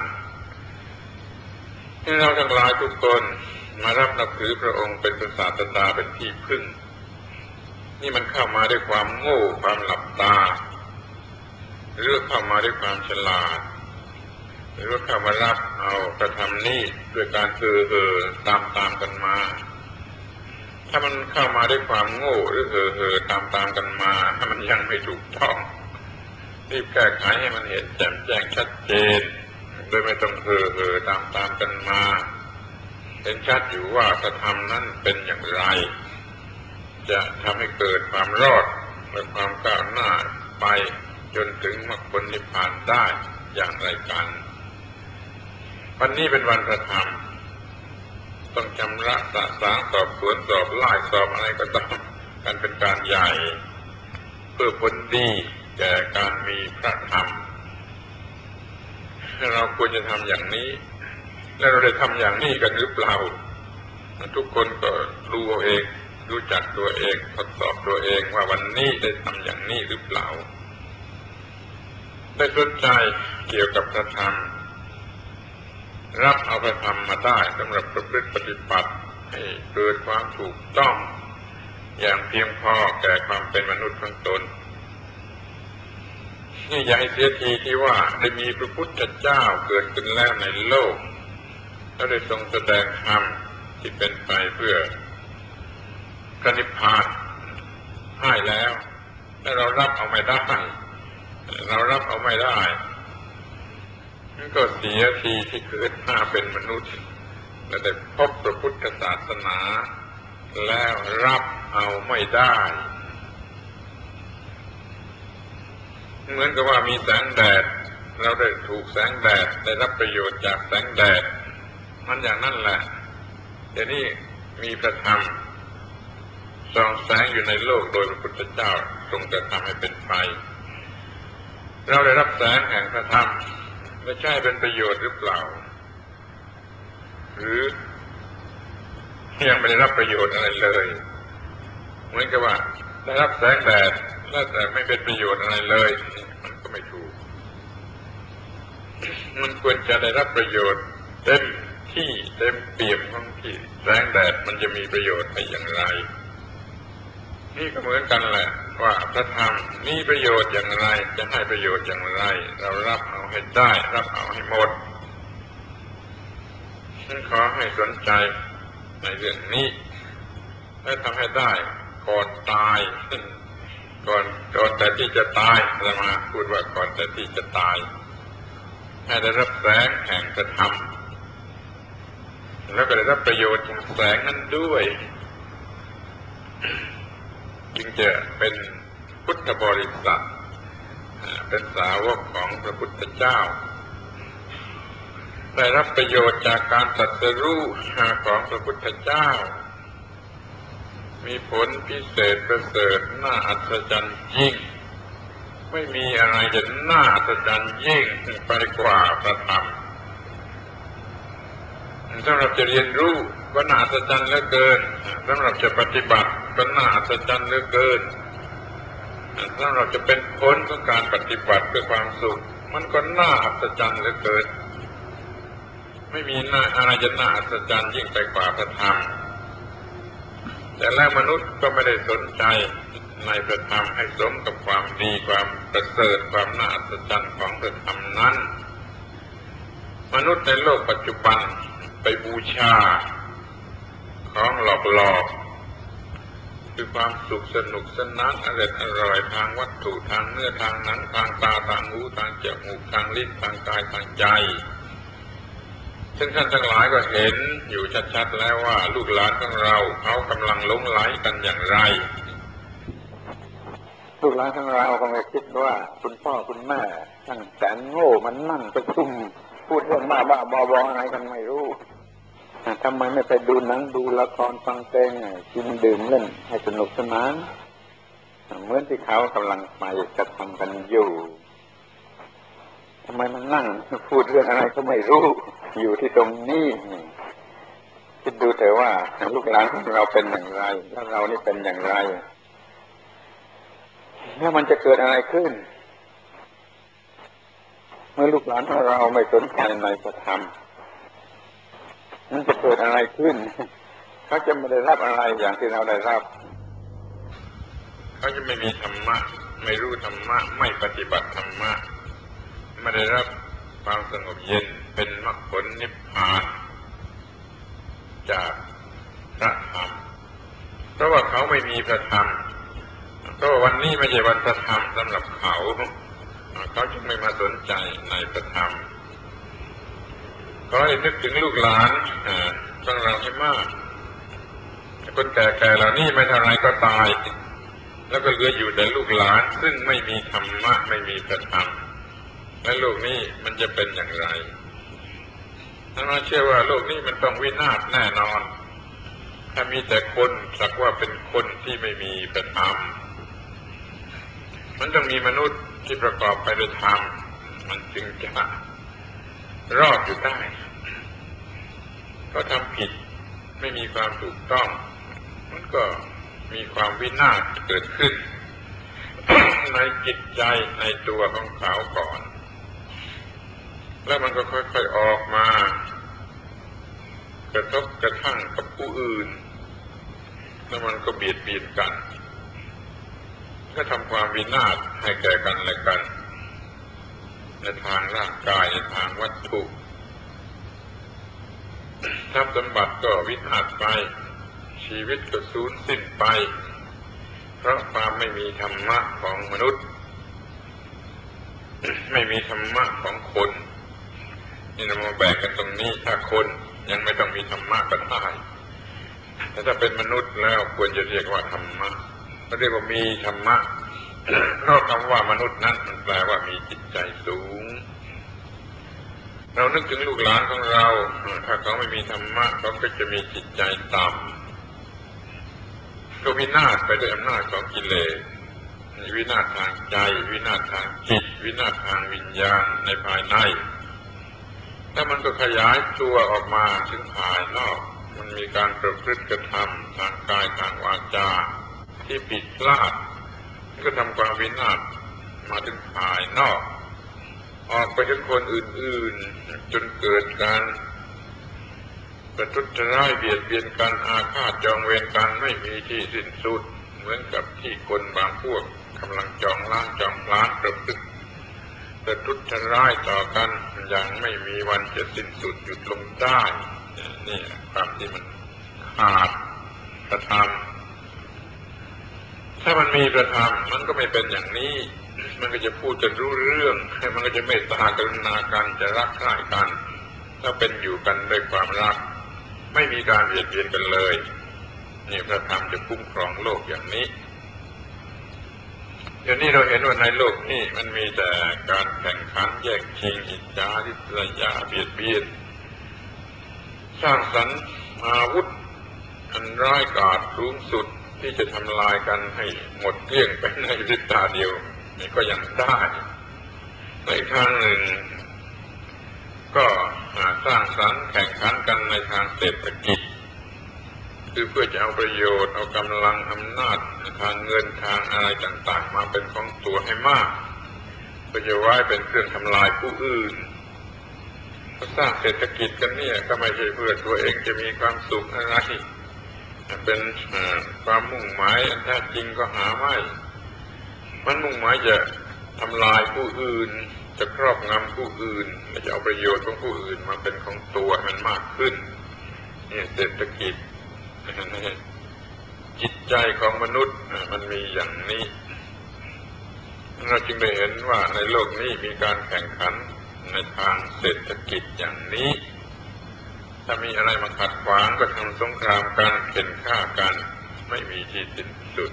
ที่เราทั้งหลายทุกคนมารับนับถือพระองค์เป็นศาสดาเป็นที่พึ่งนี่มันเข้ามาด้วยความโง่ความหลับตาหรือเข้ามาด้วยความฉลาดหรือเข้ามารับเอากระทำนี้ด้วยการเออเออตามตามกันมาถ้ามันเข้ามาด้วยความโง่หรือเออเออตามตามกันมาถ้ามันยังไม่ถูกต้องรีบแก้ไขให้มันเห็นแจ่มแจ้งชัดเจนโดยไม่ต้องเออเออตามตามกันมาเห็นชัดอยู่ว่าถ้าทำนั้นเป็นอย่างไรจะทำให้เกิดความรอดและความก้าวหน้าไปจนถึงมรรคผลนิพพานได้อย่างไรกันวันนี้เป็นวันพระธรรมต้องชำระสะสางสอบสวนสอบไล่สอบอะไรก็ตามกันเป็นการใหญ่เพื่อผลดีแก่การมีพระธรรมเราควรจะทำอย่างนี้และเราได้ทำอย่างนี้กันหรือเปล่าทุกคนก็ดูเอาเองรู้จักตัวเองทดสอบตัวเองว่าวันนี้ได้ทำอย่างนี้หรือเปล่าได้สนใจเกี่ยวกับพระธรรมรับเอาพระธรรมมาได้สำหรับประพฤติปฏิบัติให้เกิดความถูกต้องอย่างเพียงพอแก่ความเป็นมนุษย์ของตนนี่อย่าให้เสียทีที่ว่าได้มีพระพุทธเจ้าเกิดขึ้นแล้วในโลกแล้วได้ทรงแสดงธรรมที่เป็นไปเพื่อพระนิพพานให้แล้วแต่เรารับเอาไม่ได้เรารับเอาไม่ได้มันก็เสียทีที่เกิดมาเป็นมนุษย์และได้พบพระพุทธศาสนาแล้วรับเอาไม่ได้เหมือนกับว่ามีแสงแดดเราได้ถูกแสงแดดได้รับประโยชน์จากแสงแดดมันอย่างนั้นแหละเดี๋ยวนี้มีพระธรรมส่องแสงอยู่ในโลกโดยพระพุทธเจ้าทรงกระทำให้เป็นไปเราได้รับแสงแห่งพระธรรมไม่ใช่เป็นประโยชน์หรือเปล่าหรือยังไม่ได้รับประโยชน์อะไรเลยเหมือนกับว่าได้รับแสงแดดแล้วแต่ไม่เป็นประโยชน์อะไรเลยมันก็ไม่ถูกมันควรจะได้รับประโยชน์เต็มที่เต็มเปี่ยมของที่แสงแดดมันจะมีประโยชน์ไปอย่างไรนี่ก็เหมือนกันแหละว่าพระธรรมมีประโยชน์อย่างไรจะให้ประโยชน์อย่างไรเรารับเอาให้ได้รับเอาให้หมดฉันขอให้สนใจในเรื่องนี้และทำให้ได้ก่อนตายก่อนก่อนแต่ที่จะตายอาตมาพูดว่าก่อนแต่ที่จะตายให้ได้รับแสงแห่งพระธรรมแล้วก็ได้รับประโยชน์จากแสงนั้นด้วยจึงจะเป็นพุทธบริษัทเป็นสาวกของพระพุทธเจ้าได้รับประโยชน์จากการตรัสรู้ของพระพุทธเจ้ามีผลพิเศษประเสริฐน่าอัศจรรย์ยิ่งไม่มีอะไรจะน่าอัศจรรย์ยิ่งไปกว่าพระธรรมสำหรับจะเรียนรู้ก็น่าอัศจรรย์เหลือเกินสำหรับจะปฏิบัติก็น่าอัศจรรย์เหลือเกินถ้าเราจะเป็นผลของการปฏิบัติเพื่อความสุขมันก็น่าอัศจรรย์เหลือเกินไม่มีน่าอะไรจะน่าอัศจรรย์ยิ่งไปกว่าพระธรรมแต่แล้วมนุษย์ก็ไม่ได้สนใจในพระธรรมให้สมกับความดีความประเสริฐความน่าอัศจรรย์ของพระธรรมนั้นมนุษย์ในโลกปัจจุบันไปบูชาของหลอกๆคือความสุขสนุกสนานอร่อยอร่อยทางวัตถุทางเนื้อทางหนังทางตาทางหูทางจมูกทางลิ้นทางกายทางใจซึ่งท่านทั้งหลายก็เห็นอยู่ชัดๆแล้วว่าลูกหลานของเราเขากำลังหลงไหลกันอย่างไรลูกหลานของเราก็ไม่คิดว่าคุณพ่อคุณแม่ทั้งแสนโง่มันนั่งประชุมพูดเรื่องบ้าบ้าบอบออะไรกันไม่รู้ทำไมไม่ไปดูหนังดูละครฟังเพลงกินดื่มเล่นให้สนุกสนานเหมือนที่เขากำลังไปกระทำกันอยู่ทำไมมันนั่งพูดเรื่องอะไรก็ไม่รู้อยู่ที่ตรงนี้คิดดูเถอะว่าลูกหลานของเราเป็นอย่างไรแล้วเรานี่เป็นอย่างไรแล้วมันจะเกิดอะไรขึ้นเมื่อลูกหลานของเราไม่สนใจในพระธรรมมันจะเกิดอะไรขึ้นเขาจะไม่ได้รับอะไรอย่างที่เราได้รับเขาจะไม่มีธรรมะไม่รู้ธรรมะไม่ปฏิบัติธรรมะไม่ได้รับความสงบเย็นเป็นมรรคผลนิพพานจากพระธรรมเพราะว่าเขาไม่มีพระธรรมเพราะว่าวันนี้ไม่ใช่วันพระธรรมสำหรับเขาเขาจึงไม่มาสนใจในพระธรรมขอให้นึกถึงลูกหลานของเราให้มากคนแก่ๆเหล่านี้ไม่เท่าไรก็ตายแล้วก็เหลืออยู่แต่ลูกหลานซึ่งไม่มีธรรมะไม่มีพระธรรมและโลกนี้มันจะเป็นอย่างไรท่านเชื่อว่าโลกนี้มันต้องวินาศแน่นอนถ้ามีแต่คนสักว่าเป็นคนที่ไม่มีพระธรรมมันต้องมีมนุษย์ที่ประกอบไปด้วยธรรมมันจึงจะรอดอยู่ได้ก็ทำผิดไม่มีความถูกต้องมันก็มีความวินาศเกิดขึ้น ในจิตใจในตัวของเขาก่อนแล้วมันก็ค่อยๆออกมากระทบกระทั่งกับผู้อื่นแล้วมันก็เบียดเบียนกันก็ทำความวินาศให้แก่กันและกันในทางร่างกายในทางวัตถุทรัพย์สมบัติก็วินาศไปชีวิตก็สูญสิ้นไปเพราะความไม่มีธรรมะของมนุษย์ไม่มีธรรมะของคนนี่เรามาแบ่งกันตรงนี้ถ้าคนยังไม่ต้องมีธรรมะก็ได้แต่ถ้าเป็นมนุษย์แล้วควรจะเรียกว่าธรรมะก็เรียกว่ามีธรรมะเพราะคำว่ามนุษย์นั้นมันแปลว่ามีจิตใจสูงเรานึกถึงลูกหลานของเราถ้าเขาไม่มีธรรมะเขาก็จะมีจิตใจต่ำก็วินาศไปด้วยอำนาจของกิเลสวินาศทางใจวินาศทางจิตวินาศทางวิญญาณในภายในถ้ามันก็ขยายตัวออกมาถึงภายนอกมันมีการประพฤติกระทำทางกายทางวาจาที่ผิดพลาดก็ทำความวินาศมาถึงภายนอกออกไปถึงคนอื่นๆจนเกิดการประทุษร้ายเบียดเบียนกันอาฆาตจองเวรกันไม่มีที่สิ้นสุดเหมือนกับที่คนบางพวกกำลังจองล้างจองผลาญประพฤติประทุษร้ายต่อกันอย่างไม่มีวันจะสิ้นสุดหยุดลงได้นี่ความที่มันขาดพระธรรมถ้ามันมีพระธรรมมันก็ไม่เป็นอย่างนี้มันก็จะพูดกันรู้เรื่องมันก็จะเมตตากรุณากันจะรักใคร่กันถ้าเป็นอยู่กันด้วยความรักไม่มีการเบียดเบียนกันเลยนี่พระธรรมจะคุ้มครองโลกอย่างนี้เดี๋ยวนี้เราเห็นว่าในโลกนี้มันมีแต่การแข่งขันแย่งชิงอิจฉาริษยาเบียดเบียนสร้างสรรค์อาวุธอันร้ายกาจสูงสุดที่จะทำลายกันให้หมดเกลี้ยงไปในพริบตาเดียวนี่ก็ยังได้ในทางหนึ่งก็สร้างสรรค์แข่งขันกันในทางเศรษฐกิจคือเพื่อจะเอาประโยชน์เอากำลังอำนาจทางเงินทางอะไรต่างๆมาเป็นของตัวให้มากเพื่อจะไว้เป็นเครื่องทำลายผู้อื่นสร้างเศรษฐกิจกันเนี่ยก็ไม่ใช่เพื่อตัวเองจะมีความสุขอะไรเป็นความมุ่งหมายอันแท้จริงก็หาไม่มันมุ่งหมายจะทำลายผู้อื่นจะครอบงำผู้อื่นและจะเอาประโยชน์ของผู้อื่นมาเป็นของตัวมันมากขึ้นนี่เศรษฐกิจจิตใจของมนุษย์มันมีอย่างนี้เราจึงได้เห็นว่าในโลกนี้มีการแข่งขันในทางเศรษฐกิจอย่างนี้ถ้ามีอะไรมาขัดขวางก็ทำสงครามกันเข็นฆ่ากันไม่มีที่สิ้นสุด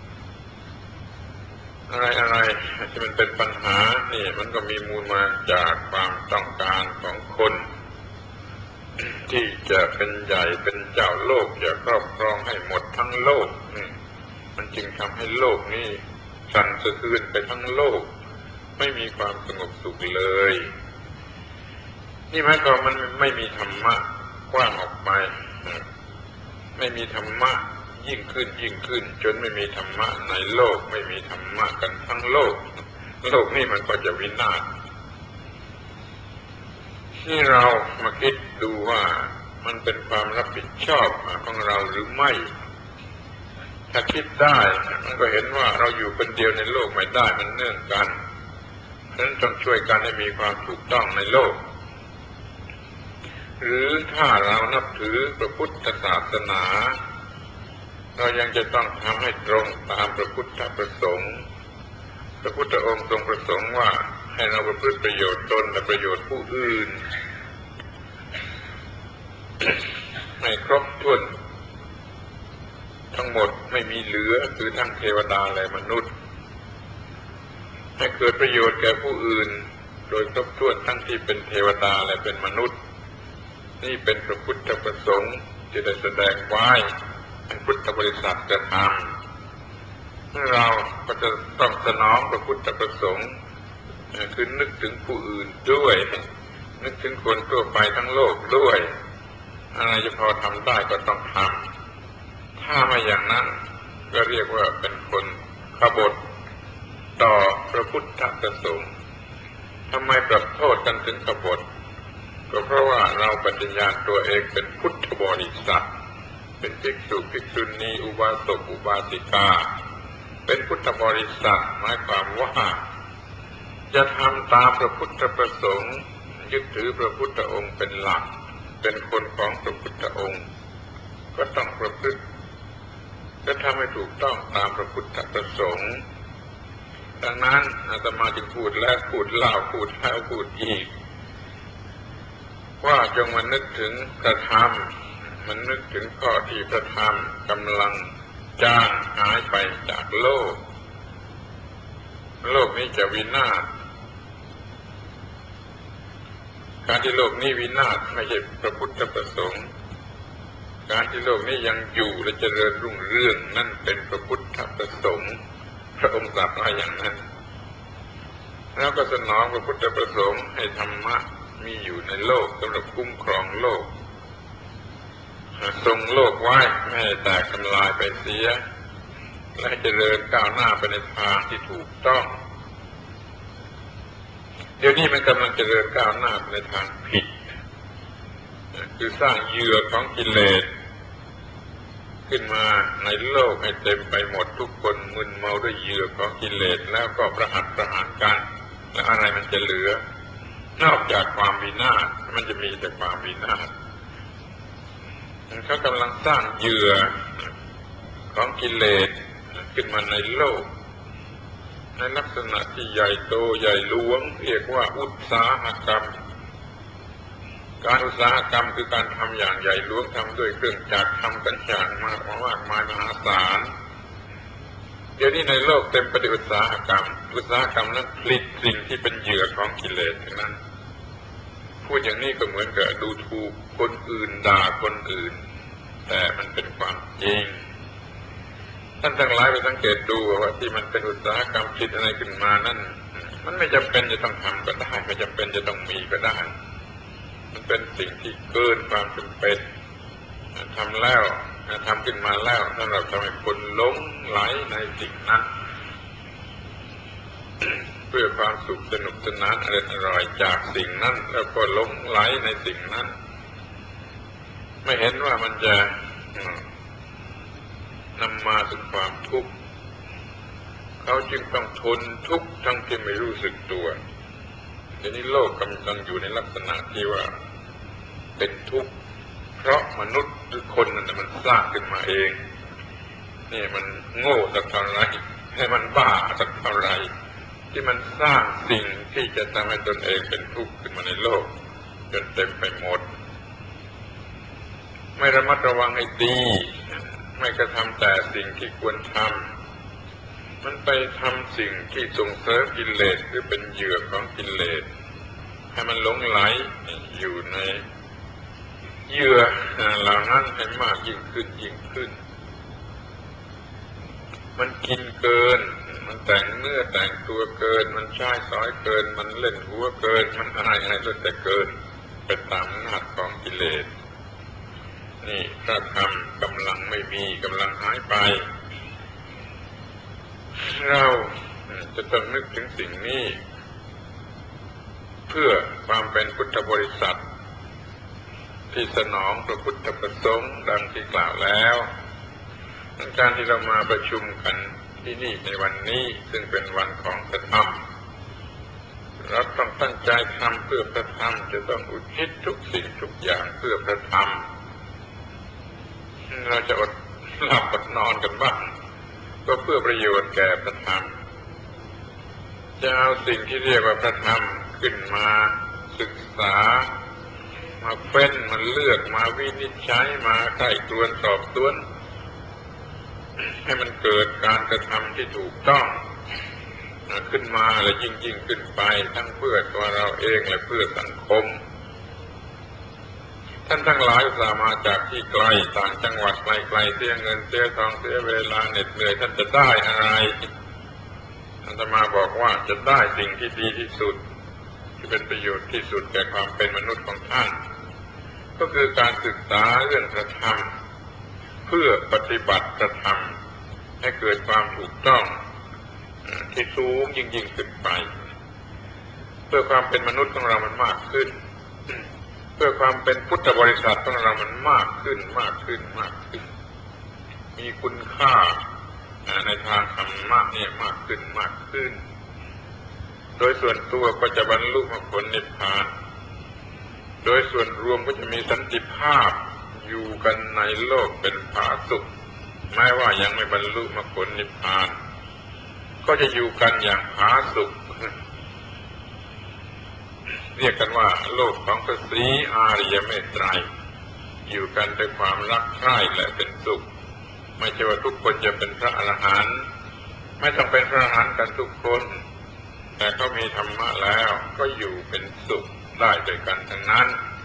อะไรอะไรที่มันเป็นปัญหานี่มันก็มีมูลมาจากความต้องการของคนที่จะเป็นใหญ่เป็นเจ้าโลกจะครอบครองให้หมดทั้งโลกนี่มันจึงทำให้โลกนี้สั่นสะเทือนไปทั้งโลกไม่มีความสงบสุขเลยนี่หมายความมันไม่มีธรรมะกว้างออกไปไม่มีธรรมะยิ่งขึ้นยิ่งขึ้นจนไม่มีธรรมะในโลกไม่มีธรรมะกันทั้งโลกโลกนี้มันก็จะวินาศที่เรามาคิดดูว่ามันเป็นความรับผิดชอบของเราหรือไม่ถ้าคิดได้มันก็เห็นว่าเราอยู่คนเดียวในโลกไม่ได้มันเนื่องกันฉะนั้นต้องช่วยกันให้มีความถูกต้องในโลกหรือถ้าเรานับถือพระพุทธศาสนาเรายังจะต้องทำให้ตรงตามพระพุทธประสงค์พระพุทธองค์ทรงประสงค์ว่าให้เราประพฤติประโยชน์ตนและประโยชน์ผู้อื่นให้ครบถ้วนทั้งหมดไม่มีเหลือคือทั้งเทวดาและมนุษย์ให้เกิดประโยชน์แก่ผู้อื่นโดยครบถ้วนทั้งที่เป็นเทวดาและเป็นมนุษย์นี่เป็นพระพุทธประสงค์ที่ได้แสดงไว้ให้พุทธบริษัทกระทำเราก็จะต้องสนองพระพุทธประสงค์คือนึกถึงผู้อื่นด้วยนึกถึงคนทั่วไปทั้งโลกด้วยอะไรจะพอทำได้ก็ต้องทำถ้าไม่อย่างนั้นก็เรียกว่าเป็นคนขบฏต่อพระพุทธประสงค์ทำไมปรับโทษกันถึงขบฏก็เพราะว่าเราปฏิญญาณตัวเองเป็นพุทธบริษัทเป็นภิกษุภิกษุณีอุบาสกอุบาสิกาเป็นพุทธบริษัทหมายความว่าจะทำตามพระพุทธประสงค์ยึดถือพระพุทธองค์เป็นหลักเป็นคนของพระพุทธองค์ก็ต้องประพฤติจะทำให้ถูกต้องตามพระพุทธประสงค์ดังนั้นอาตมาจึงพูดแล้วพูดเล่าพูดแล้วพูดอีกว่าจงมานึกถึงพระธรรมมันนึกถึงข้อที่พระธรรมกำลังจางหายไปจากโลกโลกนี้จะวินาศการที่โลกนี้วินาศไม่ใช่พระพุทธประสงค์การที่โลกนี้ยังอยู่และเจริญรุ่งเรืองนั่นเป็นพระพุทธประสงค์พระองค์ตรัสไว้อย่างนั้นแล้วก็สนองพระพุทธประสงค์ให้ธรรมะมีอยู่ในโลกสำหรับคุ้มครองโลกทรงโลกไว้ไม่ให้แตกทำลายไปเสียและเจริญก้าวหน้าไปในทางที่ถูกต้องเดี๋ยวนี้มันกำลังเจริญก้าวหน้าไปในทางผิดคือสร้างเหยื่อของกิเลสขึ้นมาในโลกให้เต็มไปหมดทุกคนมึนเมาด้วยเหยื่อของกิเลสแล้วก็ประหัตประหารกันแล้วอะไรมันจะเหลือนอกจากความวินาศมันจะมีแต่ความวินาศเขากำลังสร้างเหยื่อของกิเลสขึ้นมาในโลกในลักษณะที่ใหญ่โตใหญ่หลวงเรียกว่าอุตสาหกรรมการอุตสาหกรรมคือการทำอย่างใหญ่หลวงทำด้วยเครื่องจักรทำกันอย่างมากมากมายมหาศาลเดี๋ยวนี้ในโลกเต็มไปด้วยอุตสาหกรรมอุตสาหกรรมนั้นผลิตสิ่งที่เป็นเหยื่อของกิเลสทั้งนั้นพูดอย่างนี้ก็เหมือนกับดูถูกคนอื่นด่าคนอื่นแต่มันเป็นความจริงท่านทั้งหลายไปสังเกตดูว่าที่มันเป็นอุตสาหกรรมคิดอะไรขึ้นมานั่นมันไม่จำเป็นจะต้องทำก็ได้ไม่จำเป็นจะต้องมีก็ได้มันเป็นสิ่งที่เกินความจำเป็นทำแล้วทำขึ้นมาแล้วสำหรับทำให้คนหลงไหลในสิ่งนั้นเพื่อความสุขสนุกสนานอร่อยจากสิ่งนั้นแล้วก็หลงไหลในสิ่งนั้นไม่เห็นว่ามันจะนำมาถึงความทุกข์เขาจึงต้องทนทุกข์ทั้งที่ไม่รู้สึกตัวทีนี้โลกกำลังอยู่ในลักษณะที่ว่าเป็นทุกข์เพราะมนุษย์หรือคนนั่นมันสร้างขึ้นมาเองนี่มันโง่สักเท่าไรให้มันบ้าสักเท่าไรที่มันสร้างสิ่งที่จะทำให้ตนเองเป็นทุกข์ขึ้นมาในโลกจนเต็มไปหมดไม่ระมัดระวังให้ดีไม่กระทำแต่สิ่งที่ควรทำมันไปทำสิ่งที่ส่งเสริมกิเลสหรือเป็นเหยื่อของกิเลสให้มันหลงไหลอยู่ในเหยื่อเหล่านั้นให้มากยิ่งขึ้นยิ่งขึ้นมันกินเกินมันแต่งเนื้อแต่งตัวเกินมันใช้สอยเกินมันเล่นหัวเกินมันอะไรอะไรก็แต่เกินเป็นตามอำนาจของกิเลสนี่พระธรรมกำลังไม่มีกำลังหายไปเราจะต้องนึกถึงสิ่งนี้เพื่อความเป็นพุทธบริษัทที่สนองพระพุทธประสงค์ดังที่กล่าวแล้วการที่เรามาประชุมกันที่นี่ในวันนี้ซึ่งเป็นวันของพระธรรมเราต้องตั้งใจทำเพื่อพระธรรมจะต้องอุทิศทุกสิ่งทุกอย่างเพื่อพระธรรมเราจะอดหลับอดนอนกันบ้างก็เพื่อประโยชน์แก่พระธรรมจะเอาสิ่งที่เรียกว่าพระธรรมขึ้นมาศึกษามาเฟ้นมาเลือกมาวินิจฉัยมาไข้ครวนสอบสวนให้มันเกิดการกระทำที่ถูกต้องขึ้นมาและยิ่งยิ่งขึ้นไปทั้งเพื่อตัวเราเองและเพื่อสังคมท่านทั้งหลายสามารถจากที่ไกลต่างจังหวัดไกลๆเสียเงินเสียทองเสียเวลาเหน็ดเหนื่อยท่านจะได้อะไรอาตมาบอกว่าจะได้สิ่งที่ดีที่สุดที่เป็นประโยชน์ที่สุดแก่ความเป็นมนุษย์ของท่านก็คือการศึกษาเรื่องพระธรรมเพื่อปฏิบัติพระธรรมให้เกิดความถูกต้องที่สูงยิ่งยิ่งขึ้นไปเพื่อความเป็นมนุษย์ของเรามันมากขึ้นเพื่อความเป็นพุทธบริษัทของเรามันมากขึ้นมากขึ้นมากขึ้นมีคุณค่าในทางธรรมะเนี่ยมากขึ้นมากขึ้นโดยส่วนตัวก็จะบรรลุมรรคผลนิพพานโดยส่วนรวมก็จะมีสันติภาพอยู่กันในโลกเป็นผาสุกแม้ว่ายังไม่บรรลุมรรคผลนิพพานก็จะอยู่กันอย่างผาสุกเรียกกันว่าโลกของพระศรีอาริยเมตไตรอยู่กันด้วยความรักใคร่และเป็นสุขไม่ใช่ว่าทุกคนจะเป็นพระอรหันต์ไม่ต้องเป็นพระอรหันต์กันทุกคนแต่เขามีธรรมะแล้วก็อยู่เป็นสุขได้ด้วยกันทั้งนั้น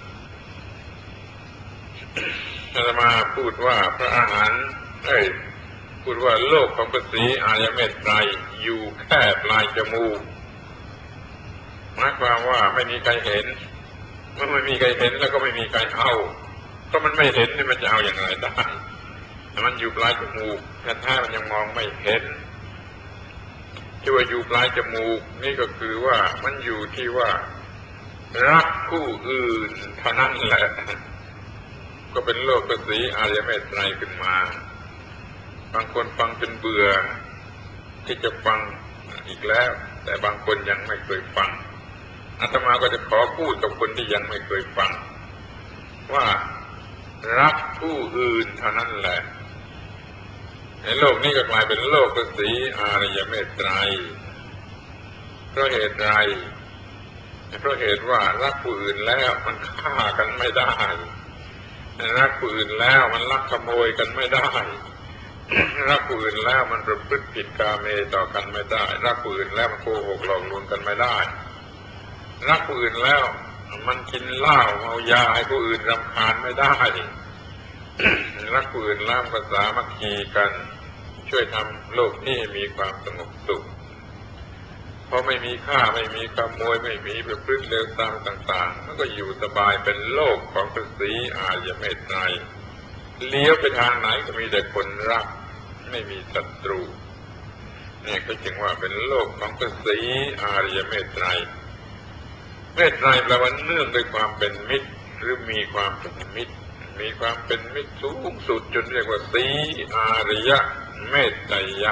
อาตมาพูดว่าพระอรหันต์เอ้ยพูดว่าโลกของพระศรีอาริยเมตไตรอยู่แค่ปลายจมูกหมายความว่าไม่มีใครเห็นเมื่อไม่มีใครเห็นแล้วก็ไม่มีใครเอาเพราะมันไม่เห็นนี่มันจะเอาอย่างไรได้แต่มันอยู่ปลายจมูกแท้ๆมันยังมองไม่เห็นที่ว่าอยู่ปลายจมูกนี่ก็คือว่ามันอยู่ที่ว่ารักผู้อื่นเท่านั้นแหละก็เป็นโลกพระศรีอาริยเมตไตรขึ้นมาบางคนฟังจนเบื่อที่จะฟังอีกแล้วแต่บางคนยังไม่เคยฟังอาตมาก็จะขอพูดกับคนที่ยังไม่เคยฟังว่ารักผู้อื่นเท่านั้นแหละในโลกนี้ก็กลายเป็นโลกพระศรีอาริยเมตไตรเพราะเหตุใดเพราะเหตุว่ารักผู้อื่นแล้วมันฆ่ากันไม่ได้รักผู้อื่นแล้วมันลักขโมยกันไม่ได้รักผู้อื่นแล้วมันประพฤติผิดกาเมต่อกันไม่ได้รักผู้อื่นแล้วมันโกหกหลอกลวงกันไม่ได้รักผู้อื่นแล้วมันกินเหล้าเมายาให้ผู้อื่นรำคาญไม่ได้รักผู้อื่นแล้วก็สามัคคีกันช่วยทำโลกนี้มีความสงบสุขเพราะไม่มีฆ่าไม่มีขโมยไม่มีประพฤติเลวทรามต่างๆมันก็อยู่สบายเป็นโลกของพระศรีอาริยเมตไตรเลี้ยวไปทางไหนก็มีแต่คนรักไม่มีศัตรูนี่ก็จึงว่าเป็นโลกของพระศรีอริยเมตไตรเมตไตรแปลว่าเนื่องด้วยความเป็นมิตรหรือมีความเป็นมิตรมีความเป็นมิตรสูงสุดจนเรียกว่าศรีอริยเมตไตรยะ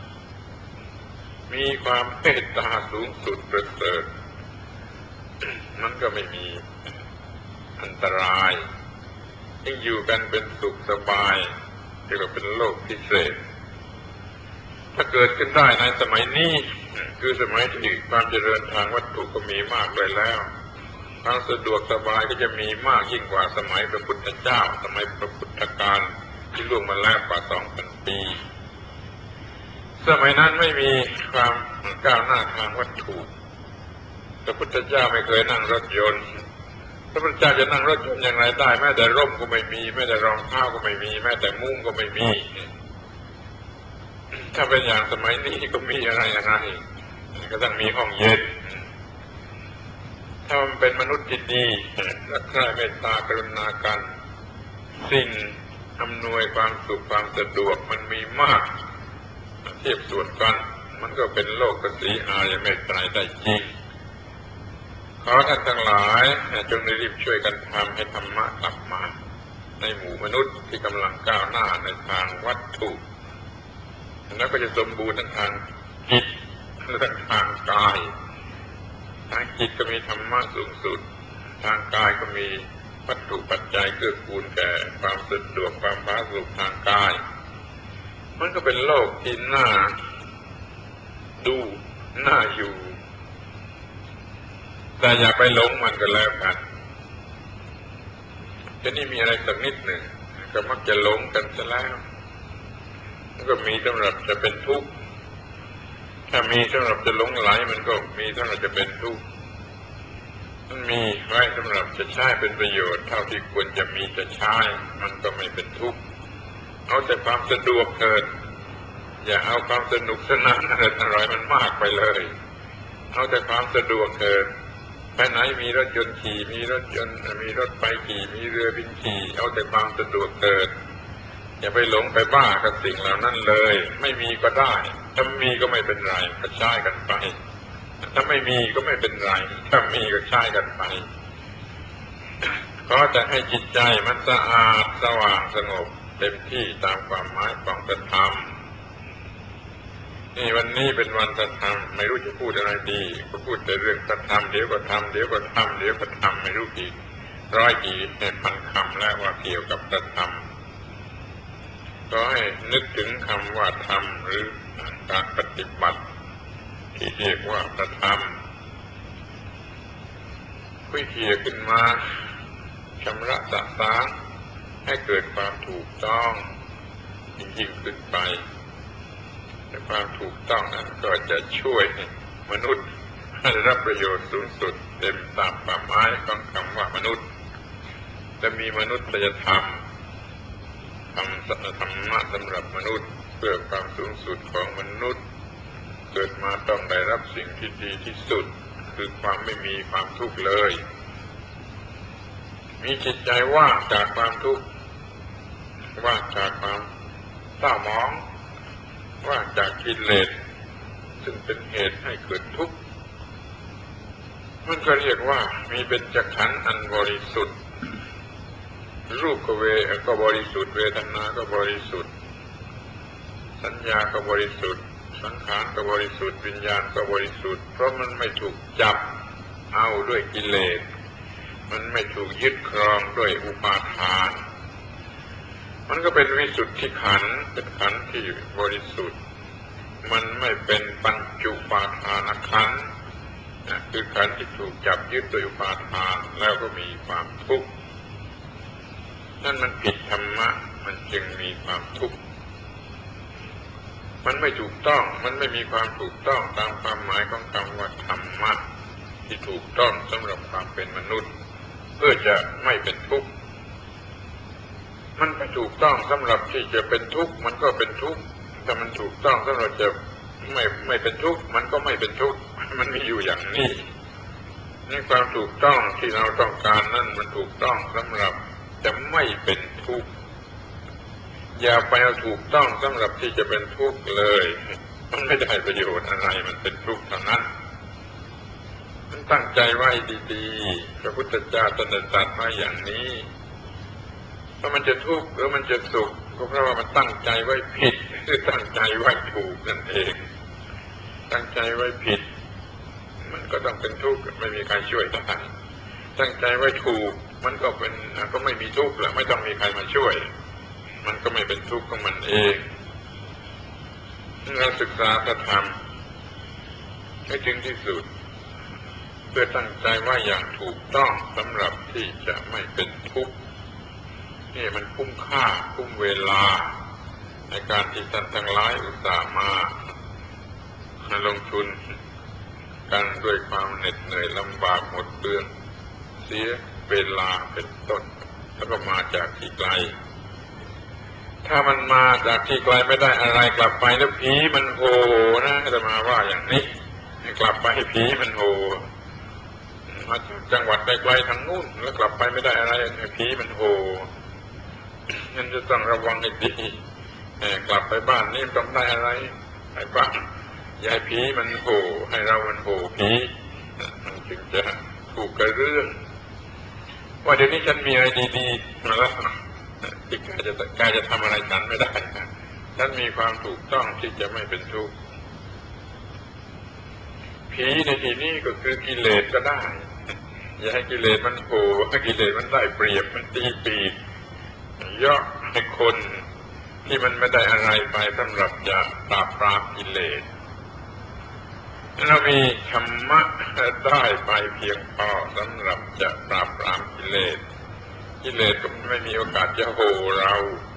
มีความเมตตาสูงสุดประเสริฐมันก็ไม่มีอันตรายยิ่งอยู่กันเป็นสุขสบายเรียกว่าเป็นโลกพิเศษถ้าเกิดขึ้นได้ในสมัยนี้คือสมัยที่ความเจริญทางวัตถุก็มีมากเลยแล้วความสะดวกสบายก็จะมีมากยิ่งกว่าสมัยพระพุทธเจ้าสมัยพระพุทธกาลที่ล่วงมาแล้วกว่าสองพันปีสมัยนั้นไม่มีความก้าวหน้าทางวัตถุพระพุทธเจ้าไม่เคยนั่งรถยนต์พระพุทธเจ้าจะนั่งรถยนต์อย่างไรได้แม้แต่ร่มก็ไม่มีแม้แต่รองเท้าก็ไม่มีแม้แต่มุ้งก็ไม่มีถ้าเป็นอย่างสมัยนี้ก็มีอะไรอะไรก็ต้องมีห้องเย็นถ้ามันเป็นมนุษย์ที่ดีรักใคร่เมตตากรุณากันสิ่งอำนวยความสุขความสะดวกมันมีมากเทียบส่วนกันมันก็เป็นโลกกสีอริยเมตไตรได้จริงขอท่านทั้งหลายจงรีบช่วยกันทำให้ธรรมะกลับมาในหมู่มนุษย์ที่กำลังก้าวหน้าในทางวัตถุแล้วก็จะสมบูรณ์ทั้งทางจิตและทั้งทางกายทางจิตก็มีธรรมะสูงสุดทางกายก็มีวัตถุปัจจัยเกื้อกูลแก่ความสะดวกความผาสุกทางกายมันก็เป็นโลกที่น่าดูน่าอยู่แต่อย่าไปหลงมันกันแล้วกันทีนี้มีอะไรสักนิดหนึ่งก็มักจะหลงกันซะแล้วมันก็มีสำหรับจะเป็นทุกข์ถ้ามีสำหรับจะหลงไหลมันก็มีสำหรับจะเป็นทุกข์มันมีไว้สำหรับจะใช้เป็นประโยชน์เท่าที่ควรจะมีจะใช้มันก็ไม่เป็นทุกข์เอาแต่ความสะดวกเกิดอย่าเอาความสนุกสนานอะไรต่ออะไรมันมากไปเลยเอาแต่ความสะดวกเกิดไปไหนมีรถยนต์ขี่มีรถยนต์มีรถไฟขี่มีเรือบินขี่เอาแต่ความสะดวกเกิดอย่าไปหลงไปบ้ากับสิ่งเหล่านั้นเลยไม่มีก็ได้ถ้ามีก็ไม่เป็นไรก็ใช้กันไปถ้าไม่มีก็ไม่เป็นไรถ้ามีก็ใช้กันไปก็จะให้จิตใจมันสะอาดสว่างสงบเต็มที่ตามความหมายของพระธรรมนี่วันนี้เป็นวันพระธรรมไม่รู้จะพูดอะไรดีก็พูดแต่เรื่องพระธรรมเดี๋ยวก็ทำเดี๋ยวก็ทำเดี๋ยวก็ทำไม่รู้กี่ร้อยกี่พันคำแล้วว่าเกี่ยวกับพระธรรมก็ให้นึกถึงคำว่าธรรมหรือการปฏิบัติที่เรียกว่าพระธรรมคุยเคียขึ้นมาชำระสะสางให้เกิดความถูกต้องยิ่งขึ้นไปแต่ความถูกต้องนั้นก็จะช่วยมนุษย์ให้รับประโยชน์สูงสุดเต็มตามความหมายของคำว่ามนุษย์จะมีมนุษยธรรมทำธรรมะสำหรับมนุษย์เพื่อความสูงสุดของมนุษย์เกิดมาต้องได้รับสิ่งที่ดีที่สุดคือความไม่มีความทุกข์เลยมีจิตใจว่างจากความทุกข์ว่างจากความเศร้าหมองว่างจากกิเลสซึ่งเป็นเหตุให้เกิดทุกข์มันก็เรียกว่ามีเบญจขันธ์อันบริสุทธิ์รูปก็เวก็บริสุทธิ์เวทนาก็บริสุทธิ์สัญญาก็บริสุทธิ์สังขารก็บริสุทธิ์วิญญาณก็บริสุทธิ์เพราะมันไม่ถูกจับเอาด้วยกิเลสมันไม่ถูกยึดครองด้วยอุปาทานมันก็เป็นวิสุทธิขันธ์เป็นขันธ์ที่บริสุทธิ์มันไม่เป็นปัญจุปาทานขันธ์คือขันธ์ที่ถูกจับยึดโดยอุปาทานแล้วก็มีความทุกข์นั่นมันผิดธรรมะมันจึงมีความทุกข์มันไม่ถูกต้องมันไม่มีความถูกต้องตามความหมายของคำว่าธรรมะที่ถูกต้องสำหรับความเป็นมนุษย์เพื่อจะไม่เป็นทุกข์มันไม่ถูกต้องสำหรับที่จะเป็นทุกข์มันก็เป็นทุกข์ถ้ามันถูกต้องสำหรับจะไม่ไม่เป็นทุกข์มันก็ไม่เป็นทุกข์มันมีอยู่อย่างนี้นี่ความถูกต้องที่เราต้องการนั่นมันถูกต้องสำหรับจะไม่เป็นทุกข์อย่าไปเอาถูกต้องสำหรับที่จะเป็นทุกข์เลยมันไม่ได้ประโยชน์อะไรมันเป็นทุกข์เท่านั้นมันตั้งใจไว้ดีๆพระพุทธเจ้าตรัสมาอย่างนี้ถ้ามันจะทุกข์หรือมันจะสุขก็เพราะว่ามันตั้งใจไว้ผิดหรือตั้งใจไว้ถูกนั่นเองตั้งใจไว้ผิดมันก็ต้องเป็นทุกข์ไม่มีใครช่วยได้ตั้งใจไว้ถูกมันก็เป็นก็ไม่มีทุกข์แหละไม่ต้องมีใครมาช่วยมันก็ไม่เป็นทุกข์ของมันเองเราศึกษาพระธรรมให้ถึงที่สุดเพื่อตั้งใจว่าอย่างถูกต้องสำหรับที่จะไม่เป็นทุกข์นี่มันคุ้มค่าคุ้มเวลาในการที่ท่านทั้งหลายอุตส่าห์มาลงทุนกันด้วยความเหน็ดเหนื่อยลำบากหมดเปลืองเสียเวลาเป็นต้นแล้วก็มาจากที่ไกลถ้ามันมาจากที่ไกลไม่ได้อะไรกลับไปแล้วผีมันโหนะจะมาว่าอย่างนี้กลับไปผีมันโหมาจากจังหวัดไกลๆทางนู้นแล้วกลับไปไม่ได้อะไรผีมันโหนั่นจะต้องระวังให้ดีกลับไปบ้านนี่ต้องได้อะไรไปบ้านยายผีมันโหให้เรามันโหผีมันจึงจะถูกกระเรื่องว่าเดี๋ยวนี้ฉันมีอะไรดีๆมาแล้วที่กายจะกายจะทำอะไรฉันไม่ได้ฉันมีความถูกต้องที่จะไม่เป็นทุกข์ผีในที่นี้ก็คือกิเลสก็ได้อย่าให้กิเลสมันโผล่ให้กิเลสมันได้เปรียบมันตีปีกย่อให้คนที่มันไม่ได้อะไรไปสำหรับจะปราบปรามกิเลสเรามีธรรมะได้ไปเพียงพอสำหรับจะปราบปรามกิเลสกิเลสก็ไม่มีโอกาสจะโห่เรา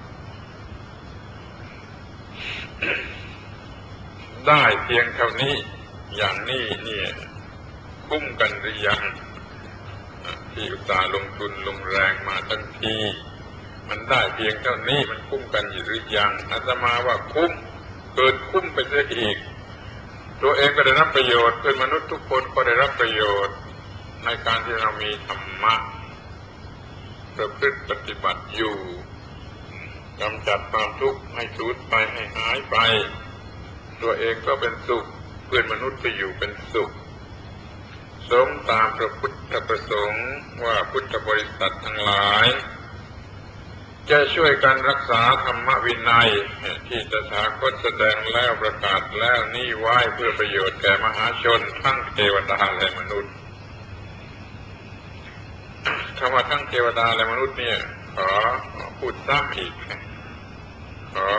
ได้เพียงเท่านี้อย่างนี้เนี่ยคุ้มกันหรือยังที่อุตส่าห์ลงทุนลงแรงมาทั้งทีมันได้เพียงเท่านี้มันคุ้มกันอยู่หรือยังอาตมาว่าคุ้มเกิดคุ้มไปเสียอีกตัวเองก็ได้รับประโยชน์เพื่อนมนุษย์ทุกคนก็ได้รับประโยชน์ในการที่เรามีธรรมะประพฤติปฏิบัติอยู่กำจัดความทุกข์ให้สูญไปให้หายไปตัวเองก็เป็นสุขเพื่อนมนุษย์ก็อยู่เป็นสุขสมตามพระพุทธประสงค์ว่าพุทธบริษัททั้งหลายจะช่วยกันรักษาธรรมวินัยที่ตถาคตแสดงแล้วประกาศแล้วนี้ไว้เพื่อประโยชน์แก่มหาชนทั้งเทวดาและมนุษย์คำว่าทั้งเทวดาและมนุษย์เนี่ยขอพูดซ้ำอีกขอ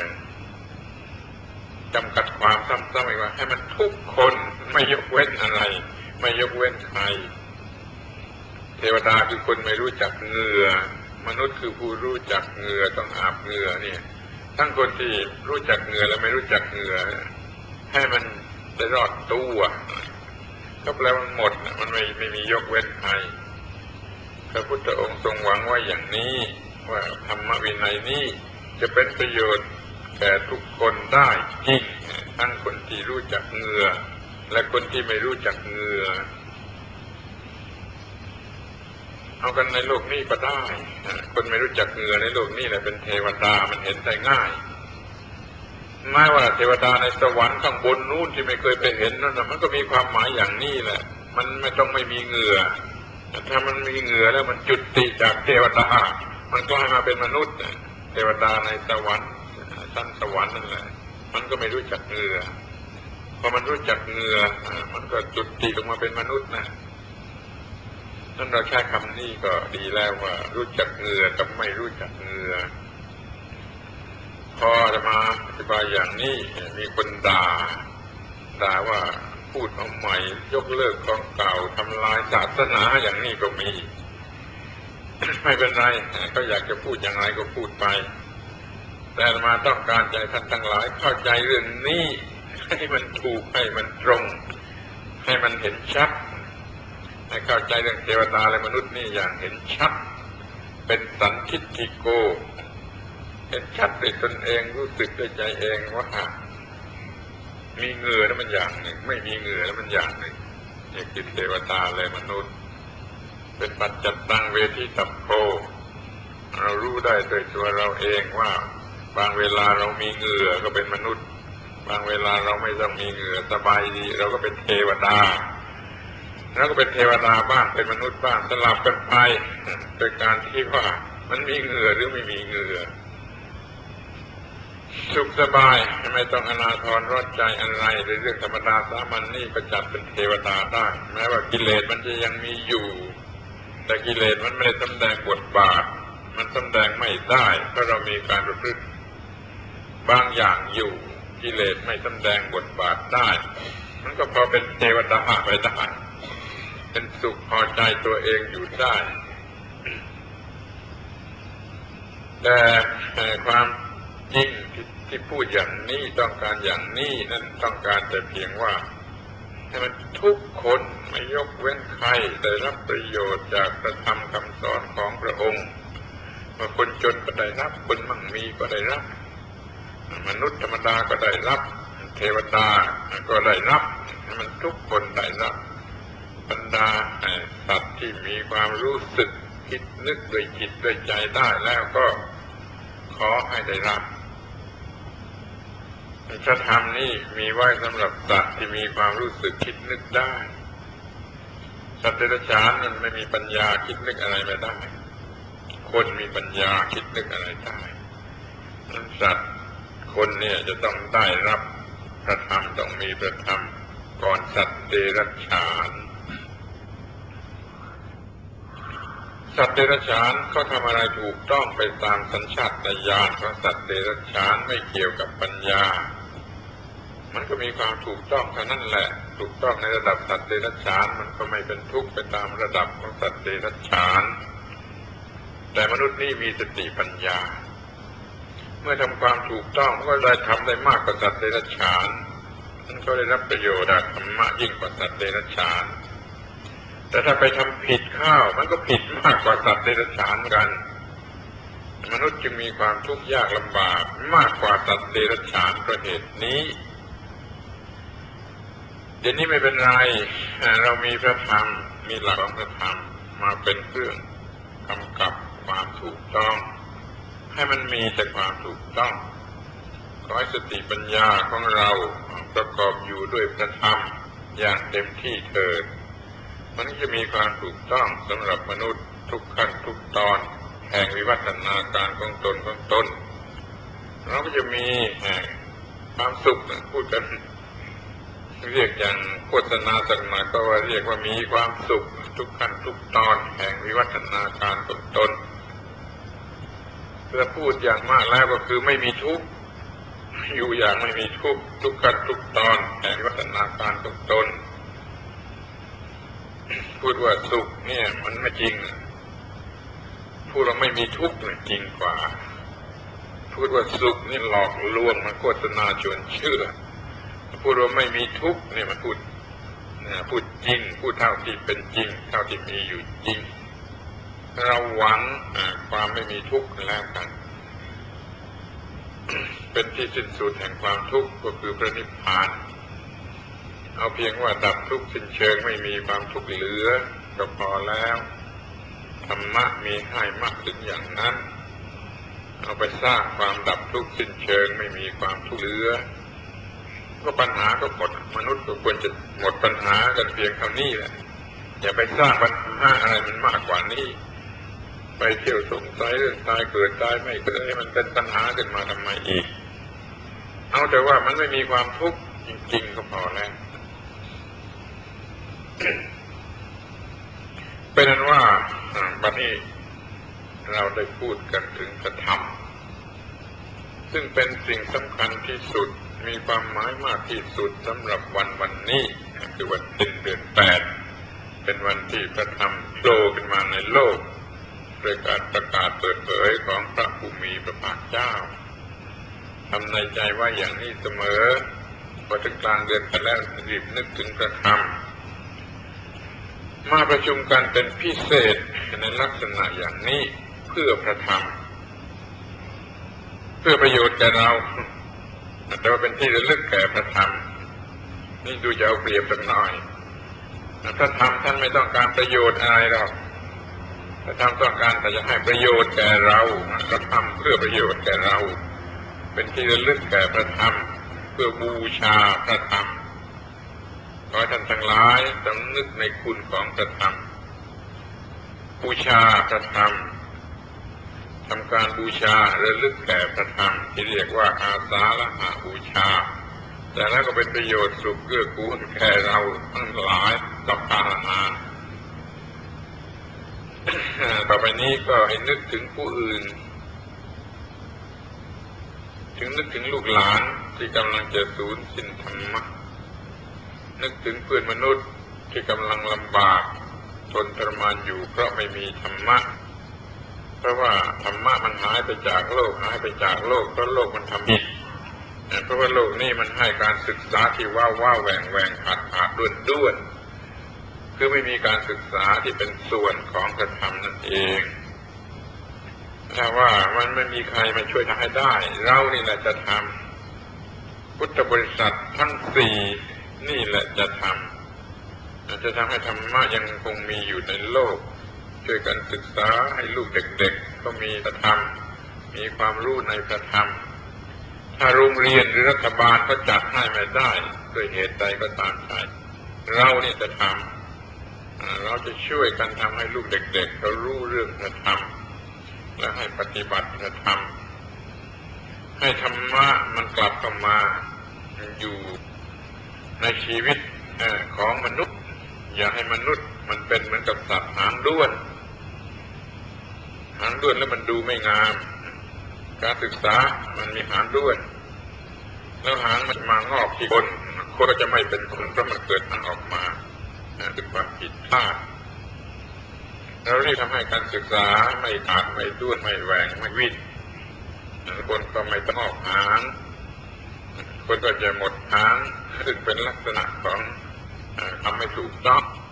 จำกัดความซ้ำๆอีกว่าให้มันทุกคนไม่ยกเว้นอะไรไม่ยกเว้นใครเทวดาคือคนไม่รู้จักเหงื่อมนุษย์คือผู้รู้จักเหงื่อต้องอาบเหงื่อเนี่ยทั้งคนที่รู้จักเหงื่อและไม่รู้จักเหงื่อให้มันได้รอดตัวก็แปลว่ามันหมดมันไม่ไม่มียกเว้นใครพระพุทธองค์ทรงหวังไว้อย่างนี้ว่าธรรมวินัยนี้จะเป็นประโยชน์แก่ทุกคนได้จริงทั้งคนที่รู้จักเหงื่อและคนที่ไม่รู้จักเหงื่อเอากันในโลกนี้ก็ได้คนไม่รู้จักเหงื่อในโลกนี้แหละเป็นเทวดามันเห็นได้ง่ายไม่ว่าเทวดาในสวรรค์ข้างบนนู้นที่ไม่เคยไปเห็นนั่นนะมันก็มีความหมายอย่างนี้แหละมันไม่ต้องไม่มีเหงื่อถ้ามันมีเหงื่อแล้วมันจุติจากเทวดามันกลายมาเป็นมนุษย์เทวดาในสวรรค์ชั้นสวรรค์นั่นแหละมันก็ไม่รู้จักเหงื่อพอมันรู้จักเหงื่อมันก็จุติลงมาเป็นมนุษย์นะนั่นเราใช้คำนี้ก็ดีแล้วว่ารู้จักเหงื่อกับไม่รู้จักเหงื่อพอจะมาอธิบายอย่างนี้มีคนด่าด่าว่าพูดเอาใหม่ยกเลิกของเก่าทำลายศาสนาอย่างนี้ก็มี ไม่เป็นไรเขาอยากจะพูดอย่างไรก็พูดไปแต่มาต้องการใจท่านทั้งหลายเข้าใจเรื่องนี้ให้มันถูกให้มันตรงให้มันเห็นชัดให้เข้าใจเรื่องเทวดาและมนุษย์นี่อย่างเห็นชัดเป็นสันทิฏฐิโกเห็นชัดด้วยตนเองรู้สึกด้วยใจเองว่ามีเหงื่อแล้วมันอย่างหนึ่งไม่มีเหงื่อแล้วมันอย่างหนึ่งนี่คือเทวดาและมนุษย์เป็นปัจจัตตังเวทิตัพโพเรารู้ได้โดยตัวเราเองว่าบางเวลาเรามีเหงื่อก็เป็นมนุษย์บางเวลาเราไม่ต้องมีเหงื่อสบายดีเราก็เป็นเทวดาแล้วก็เป็นเทวดาบ้างเป็นมนุษย์บ้างสลับกันไปโดยการที่ว่ามันมีเหงื่อหรือไม่มีเหงื่อสุขสบายไม่ต้องอนาถรร้อนใจอะไรในเรื่องธรรมดาสามัญ น, นี่ก็จัดเป็นเทวดาได้แม้ว่ากิเลสมันจะยังมีอยู่แต่กิเลสมันไม่ได้แสดงบทบาทมันแสดงไม่ได้เพราะเรามีการประพฤติบางอย่างอยู่กิเลสไม่แสดงบทบาทได้มันก็พอเป็นเทวดาไปได้เป็นสุขพอใจตัวเองอยู่ได้แต่ความจริงที่พูดอย่างนี้ต้องการอย่างนี้นั่นต้องการแต่เพียงว่าให้มันทุกคนไม่ยกเว้นใครได้รับประโยชน์จากพระธรรมคำสอนของพระองค์ว่าคนจนก็ได้รับคนมั่งมีก็ได้รับมนุษย์ธรรมดาก็ได้รับเทวดาก็ได้รับมันทุกคนได้รับบรรดาสัตว์ที่มีความรู้สึกคิดนึกด้วยจิตด้วยใจได้แล้วก็ขอให้ได้รับพระธรรมนี่มีไว้สำหรับสัตว์ที่มีความรู้สึกคิดนึกได้สัตว์เดรัจฉานมันไม่มีปัญญาคิดนึกอะไรไม่ได้คนมีปัญญาคิดนึกอะไรได้สัตว์คนเนี่ยจะต้องได้รับพระธรรมต้องมีพระธรรมก่อนสัตว์เดรัจฉานสัตว์เดรัจฉานเขาทำอะไรถูกต้องไปตามสัญชาตญาณของสัตว์เดรัจฉานไม่เกี่ยวกับปัญญามันก็มีความถูกต้องเท่านั้นแหละถูกต้องในระดับสัตว์เดรัจฉานมันก็ไม่เป็นทุกข์ไปตามระดับของสัตว์เดรัจฉานแต่มนุษย์นี่มีสติปัญญาเมื่อทำความถูกต้องมันก็ได้ทำได้มากกว่าสัตว์เดรัจฉานมันก็ได้รับประโยชน์จากธรรมะยิ่งกว่าสัตว์เดรัจฉานแต่ถ้าไปทำผิดข้าวมันก็ผิดมากกว่าสัตว์เดรัจฉานกันมนุษย์จึงมีความทุกข์ยากลำบากมากกว่าสัตว์เดรัจฉานเพราะเหตุนี้เดี๋ยวนี้ไม่เป็นไรเรามีพระธรรมมีหลักของพระธรรมมาเป็นเครื่องกำกับความถูกต้องให้มันมีแต่ความถูกต้องขอให้สติปัญญาของเราประกอบอยู่ด้วยพระธรรมอย่างเต็มที่เถิดมันจะมีความถูกต้องสำหรับมนุษย์ทุกขั้นทุกตอนแห่งวิวัฒนาการของตนของตนเราก็จะมีความสุขพูดกันเรียกอย่างโฆษณาสักหน่อยก็ว่าเรียกว่ามีความสุขทุกขั้นทุกตอนแห่งวิวัฒนาการของตนเพื่อพูดอย่างมากแล้วก็คือไม่มีทุกข์อยู่อย่างไม่มีทุกข์ทุกขั้นทุกตอนแห่งวิวัฒนาการของตนพูดว่าสุขเนี่ยมันไม่จริงพูดว่าไม่มีทุกข์เนี่ยจริงกว่าพูดว่าสุขนี่หลอกลวงมันโฆษณาชวนเชื่อพูดว่าไม่มีทุกข์เนี่ยมันพูดพูดจริงพูดเท่าที่เป็นจริงเท่าที่มีอยู่จริงเราหวังความไม่มีทุกข์แล้วกันเป็นที่สิ้นสุดแห่งความทุกข์ก็คือพระนิพพานเอาเพียงว่าดับทุกข์สิ้นเชิงไม่มีความทุกข์เหลือก็พอแล้วธรรมะมีให้มากถึงอย่างนั้นเอาไปสร้างความดับทุกข์สิ้นเชิงไม่มีความทุกข์เหลือก็ปัญหาก็หมดมนุษย์ก็ควรจะหมดปัญหากันเพียงเท่านี้แหละอย่าไปสร้างปัญหาอะไรมันมากกว่านี้ไปเที่ยวสงสัยเรื่องตายเกิดตายไม่เกิดให้มันเป็นปัญหาขึ้นมาทำไมอีกเอาแต่ว่ามันไม่มีความทุกข์จริงๆก็พอแล้วเป็นนั้นว่าบัดนี้เราได้พูดกันถึงพระธรรมซึ่งเป็นสิ่งสำคัญที่สุดมีความหมายมากที่สุดสำหรับวันวันนี้คือวันเพ็ญเดือนแปดเป็นวันที่พระธรรมโผล่ขึ้นมาในโลกโดยการประกาศเปิดเผยของพระผู้มีพระภาคเจ้าทำในใจว่าอย่างนี้เสมอพอถึงกลางเดือนไปแล้วรีบนึกถึงพระธรรมมาประชุมกันเป็นพิเศษในลักษณะอย่างนี้เพื่อพระธรรมเพื่อประโยชน์แก่เราแต่ว่าเป็นที่ระลึกแก่พระธรรมนี่ดูจะเอาเปรียบสักหน่อยพระธรรมท่านไม่ต้องการประโยชน์อะไรหรอกพระธรรมต้องการแต่จะให้ประโยชน์แก่เราพระธรรมเพื่อประโยชน์แก่เราเป็นที่ระลึกแก่พระธรรมเพื่อบูชาพระธรรมขอให้ท่านทั้งหลายสำนึกในคุณของพระธรรมบูชาพระธรรมทำการบูชาระลึกแก่พระธรรมที่เรียกว่าอาสาฬหบูชาแต่แล้วก็เป็นประโยชน์สุขเกื้อกูลแก่เราทั้งหลายกับกาลนานต่อไปนี้ก็ให้นึกถึงผู้อื่นถึงนึกถึงลูกหลานที่กำลังจะสูญสิ้นธรรมะนึกถึงเพื่อนมนุษย์ที่กำลังลำบากทนทรมานอยู่เพราะไม่มีธรรมะเพราะว่าธรรมะมันหายไปจากโลกหายไปจากโลกเพราะโลกมันทำผิดเพราะว่าโลกนี้มันให้การศึกษาที่ว้าวว้าแหว่งแหว่งขาดขาดด้วนด้วนคือไม่มีการศึกษาที่เป็นส่วนของพระธรรมนั่นเองถ้าว่ามันไม่มีใครมาช่วยทำให้ได้เรานี่แหละจะทำพุทธบริษัททั้งสี่นี่แหละจะทำจะทำให้ธรรมะยังคงมีอยู่ในโลกช่วยกันศึกษาให้ลูกเด็กๆก็มีพระธรรมมีความรู้ในพระธรรมถ้าโรงเรียนหรือรัฐบาลก็จัดให้ไม่ได้ด้วยเหตุใดก็ตามใจเรานี่จะทำเราจะช่วยกันทำให้ลูกเด็กๆเขารู้เรื่องพระธรรมและให้ปฏิบัติพระธรรมให้ธรรมะมันกลับเข้ามาอยู่ในชีวิตของมนุษย์อย่าให้มนุษย์มันเป็นเหมือนกับสัตว์หางด้วนหางด้วนแล้วมันดูไม่งามการศึกษามันมีหางด้วนแล้วหางมันมางอกที่คนคนก็จะไม่เป็นคนเพราะมันเกิดหางออกมาเป็นความผิดพลาดเราเรียกทำให้การศึกษาไม่ขาดไม่ด้วนไม่แหว่งไม่วิ่งคนก็ไม่ต้องออกหางคนก็จะหมดหางซึ่งเป็นลักษณะของทำไม่ถูกต้อง